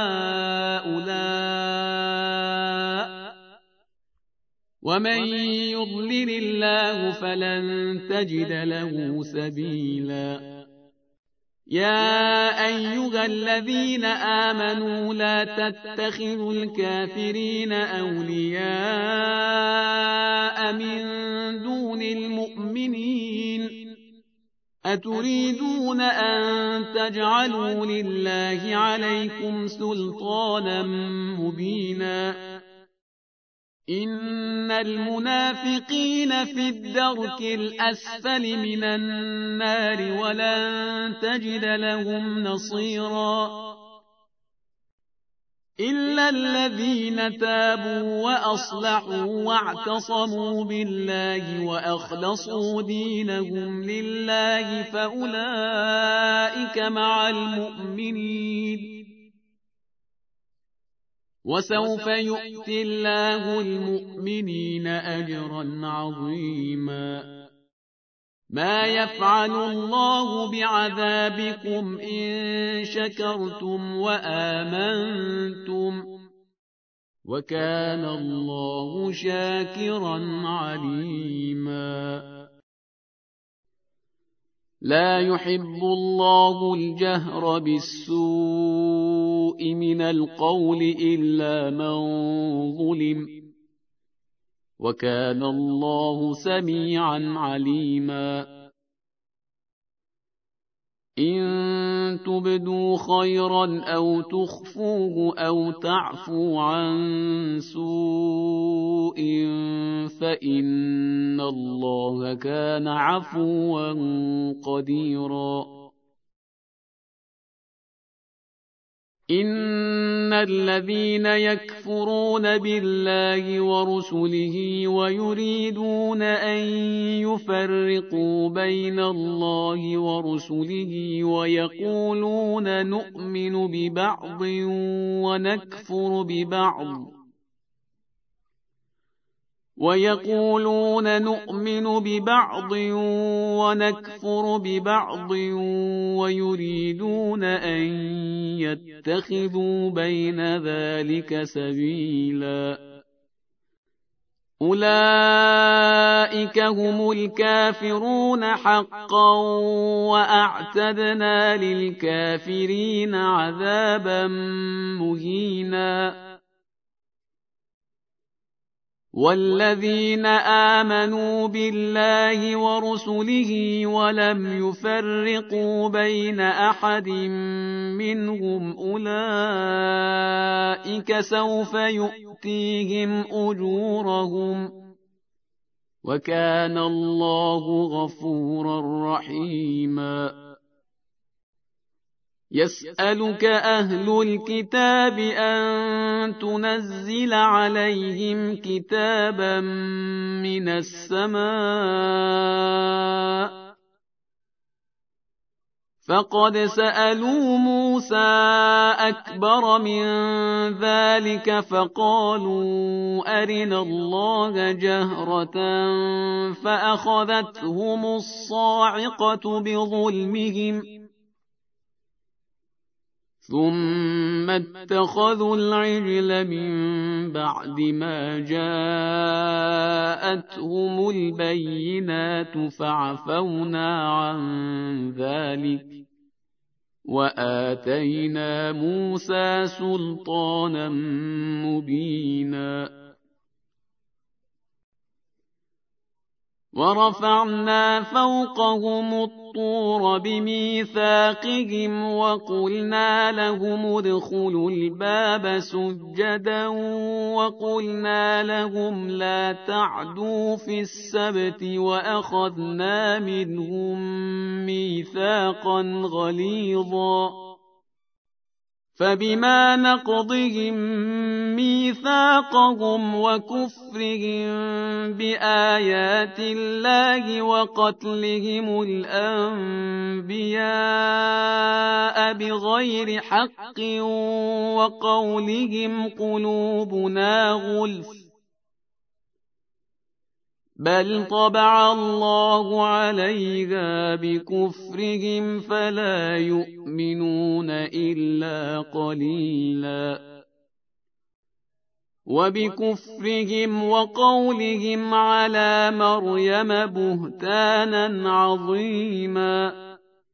هؤلاء ومن يضلل الله فلن تجد له سبيلا. يا أيها الذين آمنوا لا تتخذوا الكافرين أولياء من دون المؤمنين أتريدون أن تجعلوا لله عليكم سلطانا مبينا. إن المنافقين في الدرك الأسفل من النار ولن تجد لهم نصيرا. إلا الذين تابوا وأصلحوا واعتصموا بالله وأخلصوا دينهم لله فأولئك مع المؤمنين وسوف يؤتي الله المؤمنين أجرا عظيما ما يفعل الله بعذابكم إن شكرتم وآمنتم وكان الله شاكرا عليما لا يحب الله الجهر بالسوء من القول إلا من ظلم وكان الله سميعا عليما إن تبدوا خيرا أو تخفوه أو تعفوا عن سوء فإن الله كان عفوا قديرا إن الذين يكفرون بالله ورسله ويريدون أن يفرقوا بين الله ورسله ويقولون نؤمن ببعض ونكفر ببعض ويقولون نؤمن ببعض ونكفر ببعض ويريدون أن يتخذوا بين ذلك سبيلا أولئك هم الكافرون حقا وأعتدنا للكافرين عذابا مهينا والذين آمنوا بالله ورسله ولم يفرقوا بين أحد منهم أولئك سوف يؤتيهم أجورهم وكان الله غفورا رحيما يسألك أهل الكتاب أن تنزل عليهم كتابا من السماء فقد سألوا موسى أكبر من ذلك فقالوا أرنا الله جهرة فأخذتهم الصاعقة بظلمهم ثم اتخذوا العجل من بعد ما جاءتهم البينات فعفونا عن ذلك وآتينا موسى سلطانا مبينا ورفعنا فوقهم الطور بميثاقهم وقلنا لهم ادخلوا الباب سجدا وقلنا لهم لا تعدوا في السبت وأخذنا منهم ميثاقا غليظا فبما نقضهم ميثاقهم وكفرهم بآيات الله وقتلهم الأنبياء بغير حق وقولهم قلوبنا غلف بل طبع الله عليها بكفرهم فلا يؤمنون إلا قليلا وبكفرهم وقولهم على مريم بهتانا عظيما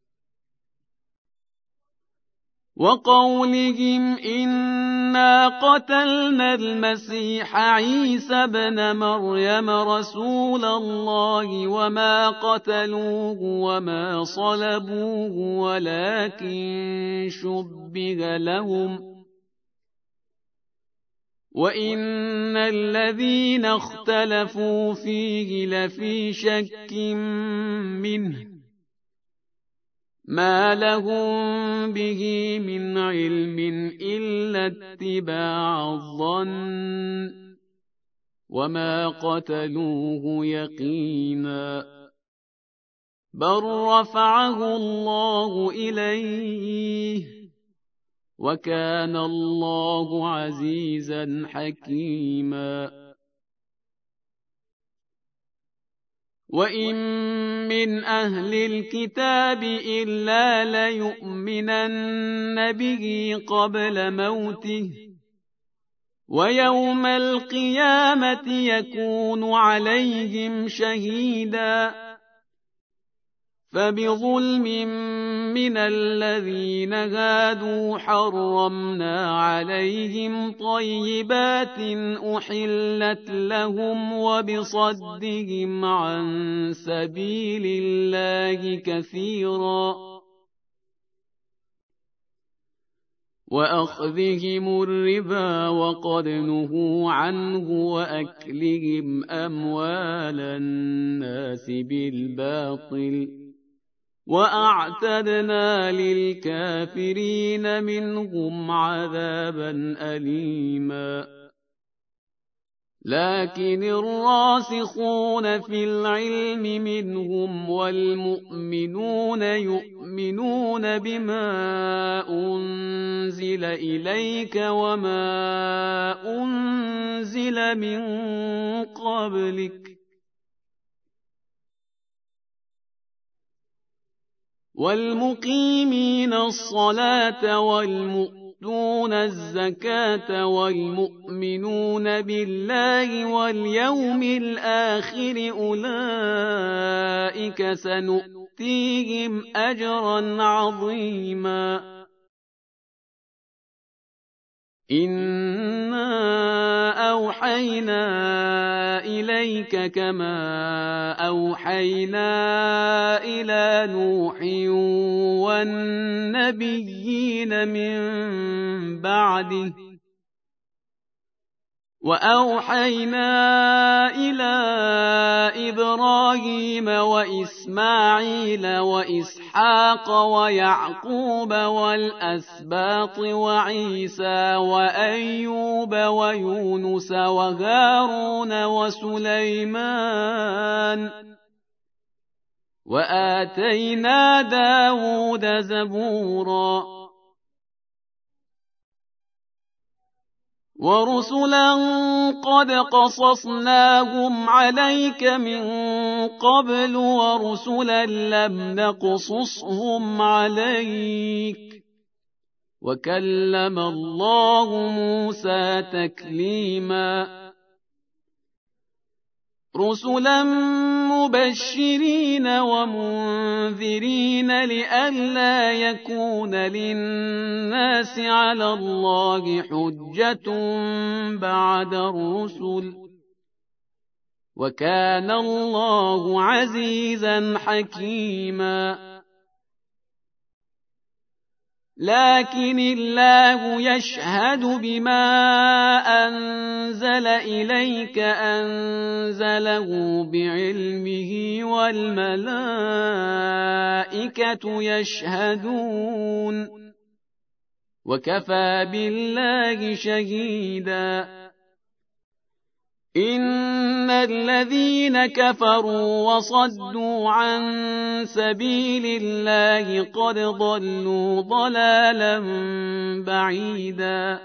وقولهم إنا قتلنا المسيح عيسى ابن مريم رسول الله وما قتلوه وما صلبوه ولكن شبه لهم وإن الذين اختلفوا فيه لفي شك منه ما لهم به من علم إلا إلا اتباع الظن وما قتلوه يقينا بل رفعه الله إليه وكان الله عزيزا حكيما وإن من أهل الكتاب إلا ليؤمنن به قبل موته ويوم القيامة يكون عليهم شهيدا فبظلم من الذين هادوا حرمنا عليهم طيبات أحلت لهم وبصدهم عن سبيل الله كثيرا وأخذهم الربا وقد نهوا عنه وأكلهم أموال الناس بالباطل وأعتدنا للكافرين منهم عذابا أليما لكن الراسخون في العلم منهم والمؤمنون يؤمنون بما أنزل إليك وما أنزل من قبلك والمقيمين الصلاة والمؤتون الزكاة والمؤمنون بالله واليوم الآخر أولئك سنؤتيهم أجرا عظيما إنا أوحينا إليك كما أوحينا إلى نوح والنبيين من بعده وأوحينا إلى إبراهيم وإسماعيل وإسحاق ويعقوب والأسباط وعيسى وأيوب ويونس وهارون وسليمان وآتينا داود زبورا ورسلا قد قصصناهم عليك من قبل ورسلا لم نقصصهم عليك وكلم الله موسى تكليما رسلا مبشرين ومنذرين لئلا يكون للناس على الله حجة بعد الرسل وكان الله عزيزا حكيما لكن الله يشهد بما أنزل إليك أنزله بعلمه والملائكة يشهدون وكفى بالله شهيدا إن الذين كفروا وصدوا عن سبيل الله قد ضلوا ضلالا بعيدا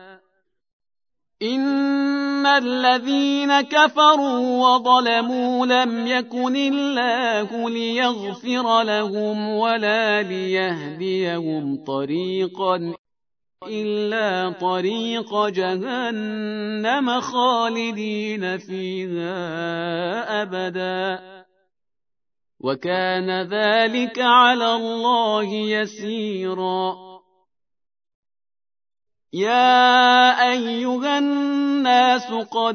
إن الذين كفروا وظلموا لم يكن الله ليغفر لهم ولا ليهديهم طريقا إلا طريق جهنم خالدين فيها أبدا وكان ذلك على الله يسيرا يا أيها الناس قد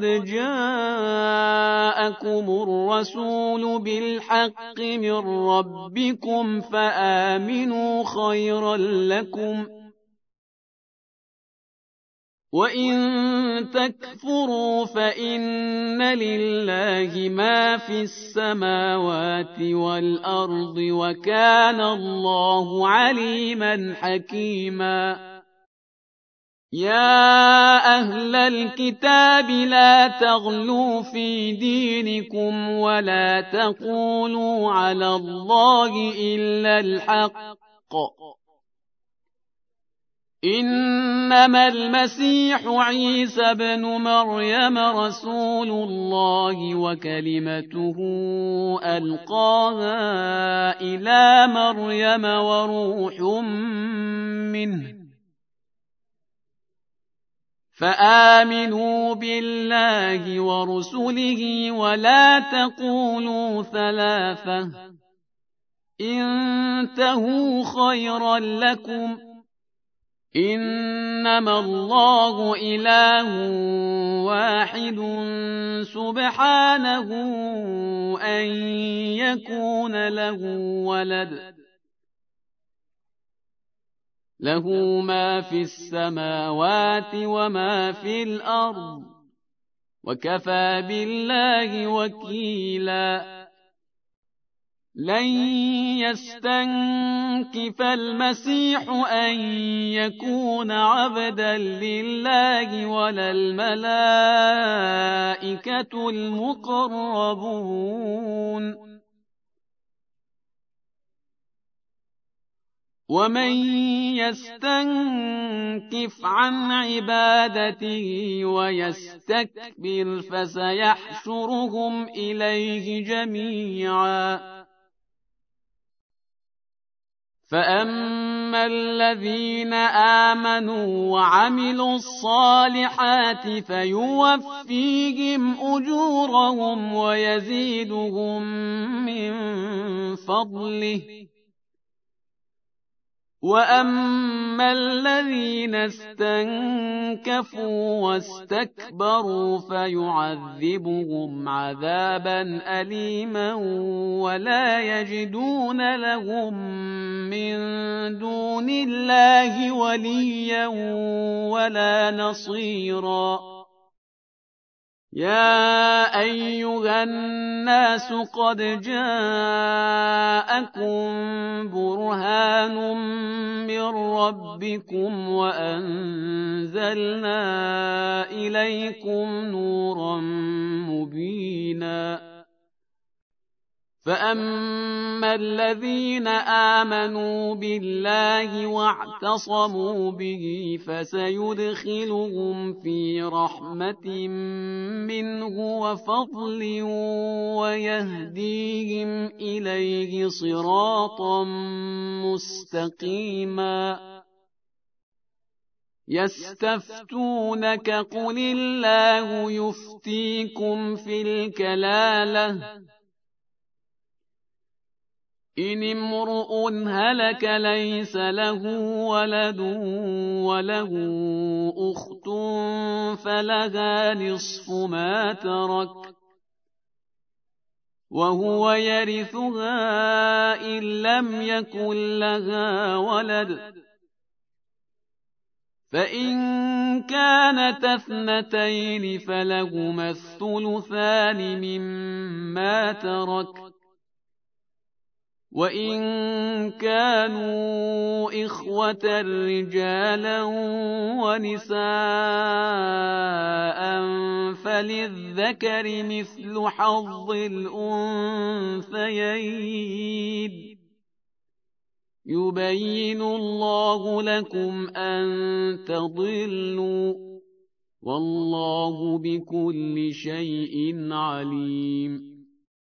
جاءكم الرسول بالحق من ربكم فآمنوا خيرا لكم وإن تكفروا فإن لله ما في السماوات والأرض وكان الله عليما حكيما يا أهل الكتاب لا تغلوا في دينكم ولا تقولوا على الله إلا الحق، إنما المسيح عيسى بن مريم رسول الله وكلمته ألقاها إلى مريم وروح منه، فآمنوا بالله ورسله ولا تقولوا ثلاثة، انتهوا خيرا لكم، إنما الله إله واحد سبحانه أن يكون له ولد، له ما في السماوات وما في الأرض، وكفى بالله وكيلا. لن يستنكف المسيح أن يكون عبدا لله ولا الملائكة المقربون، ومن يستنكف عن عبادته ويستكبر فسيحشرهم إليه جميعا. فأما الذين آمنوا وعملوا الصالحات فيوفيهم أجورهم ويزيدهم من فضله، وأما الذين استنكفوا واستكبروا فيعذبهم عذابا أليما ولا يجدون لهم من دون الله وليا ولا نصيرا. يا أيها الناس قد جاءكم برهان من ربكم وأنزلنا إليكم نورا مبينا. فأما الذين آمنوا بالله واعتصموا به فسيدخلهم في رحمة منه وفضل ويهديهم إليه صراطا مستقيما. يستفتونك قل الله يفتيكم في الكلالة، إن امرؤ هلك ليس له ولد وله أخت فلها نصف ما ترك وهو يرثها إن لم يكن لها ولد، فإن كانت اثنتين فلهما الثلثان مما ترك، وإن كانوا إخوة رجالا ونساء فللذكر مثل حظ الأنثيين، يبين الله لكم أن تضلوا، والله بكل شيء عليم.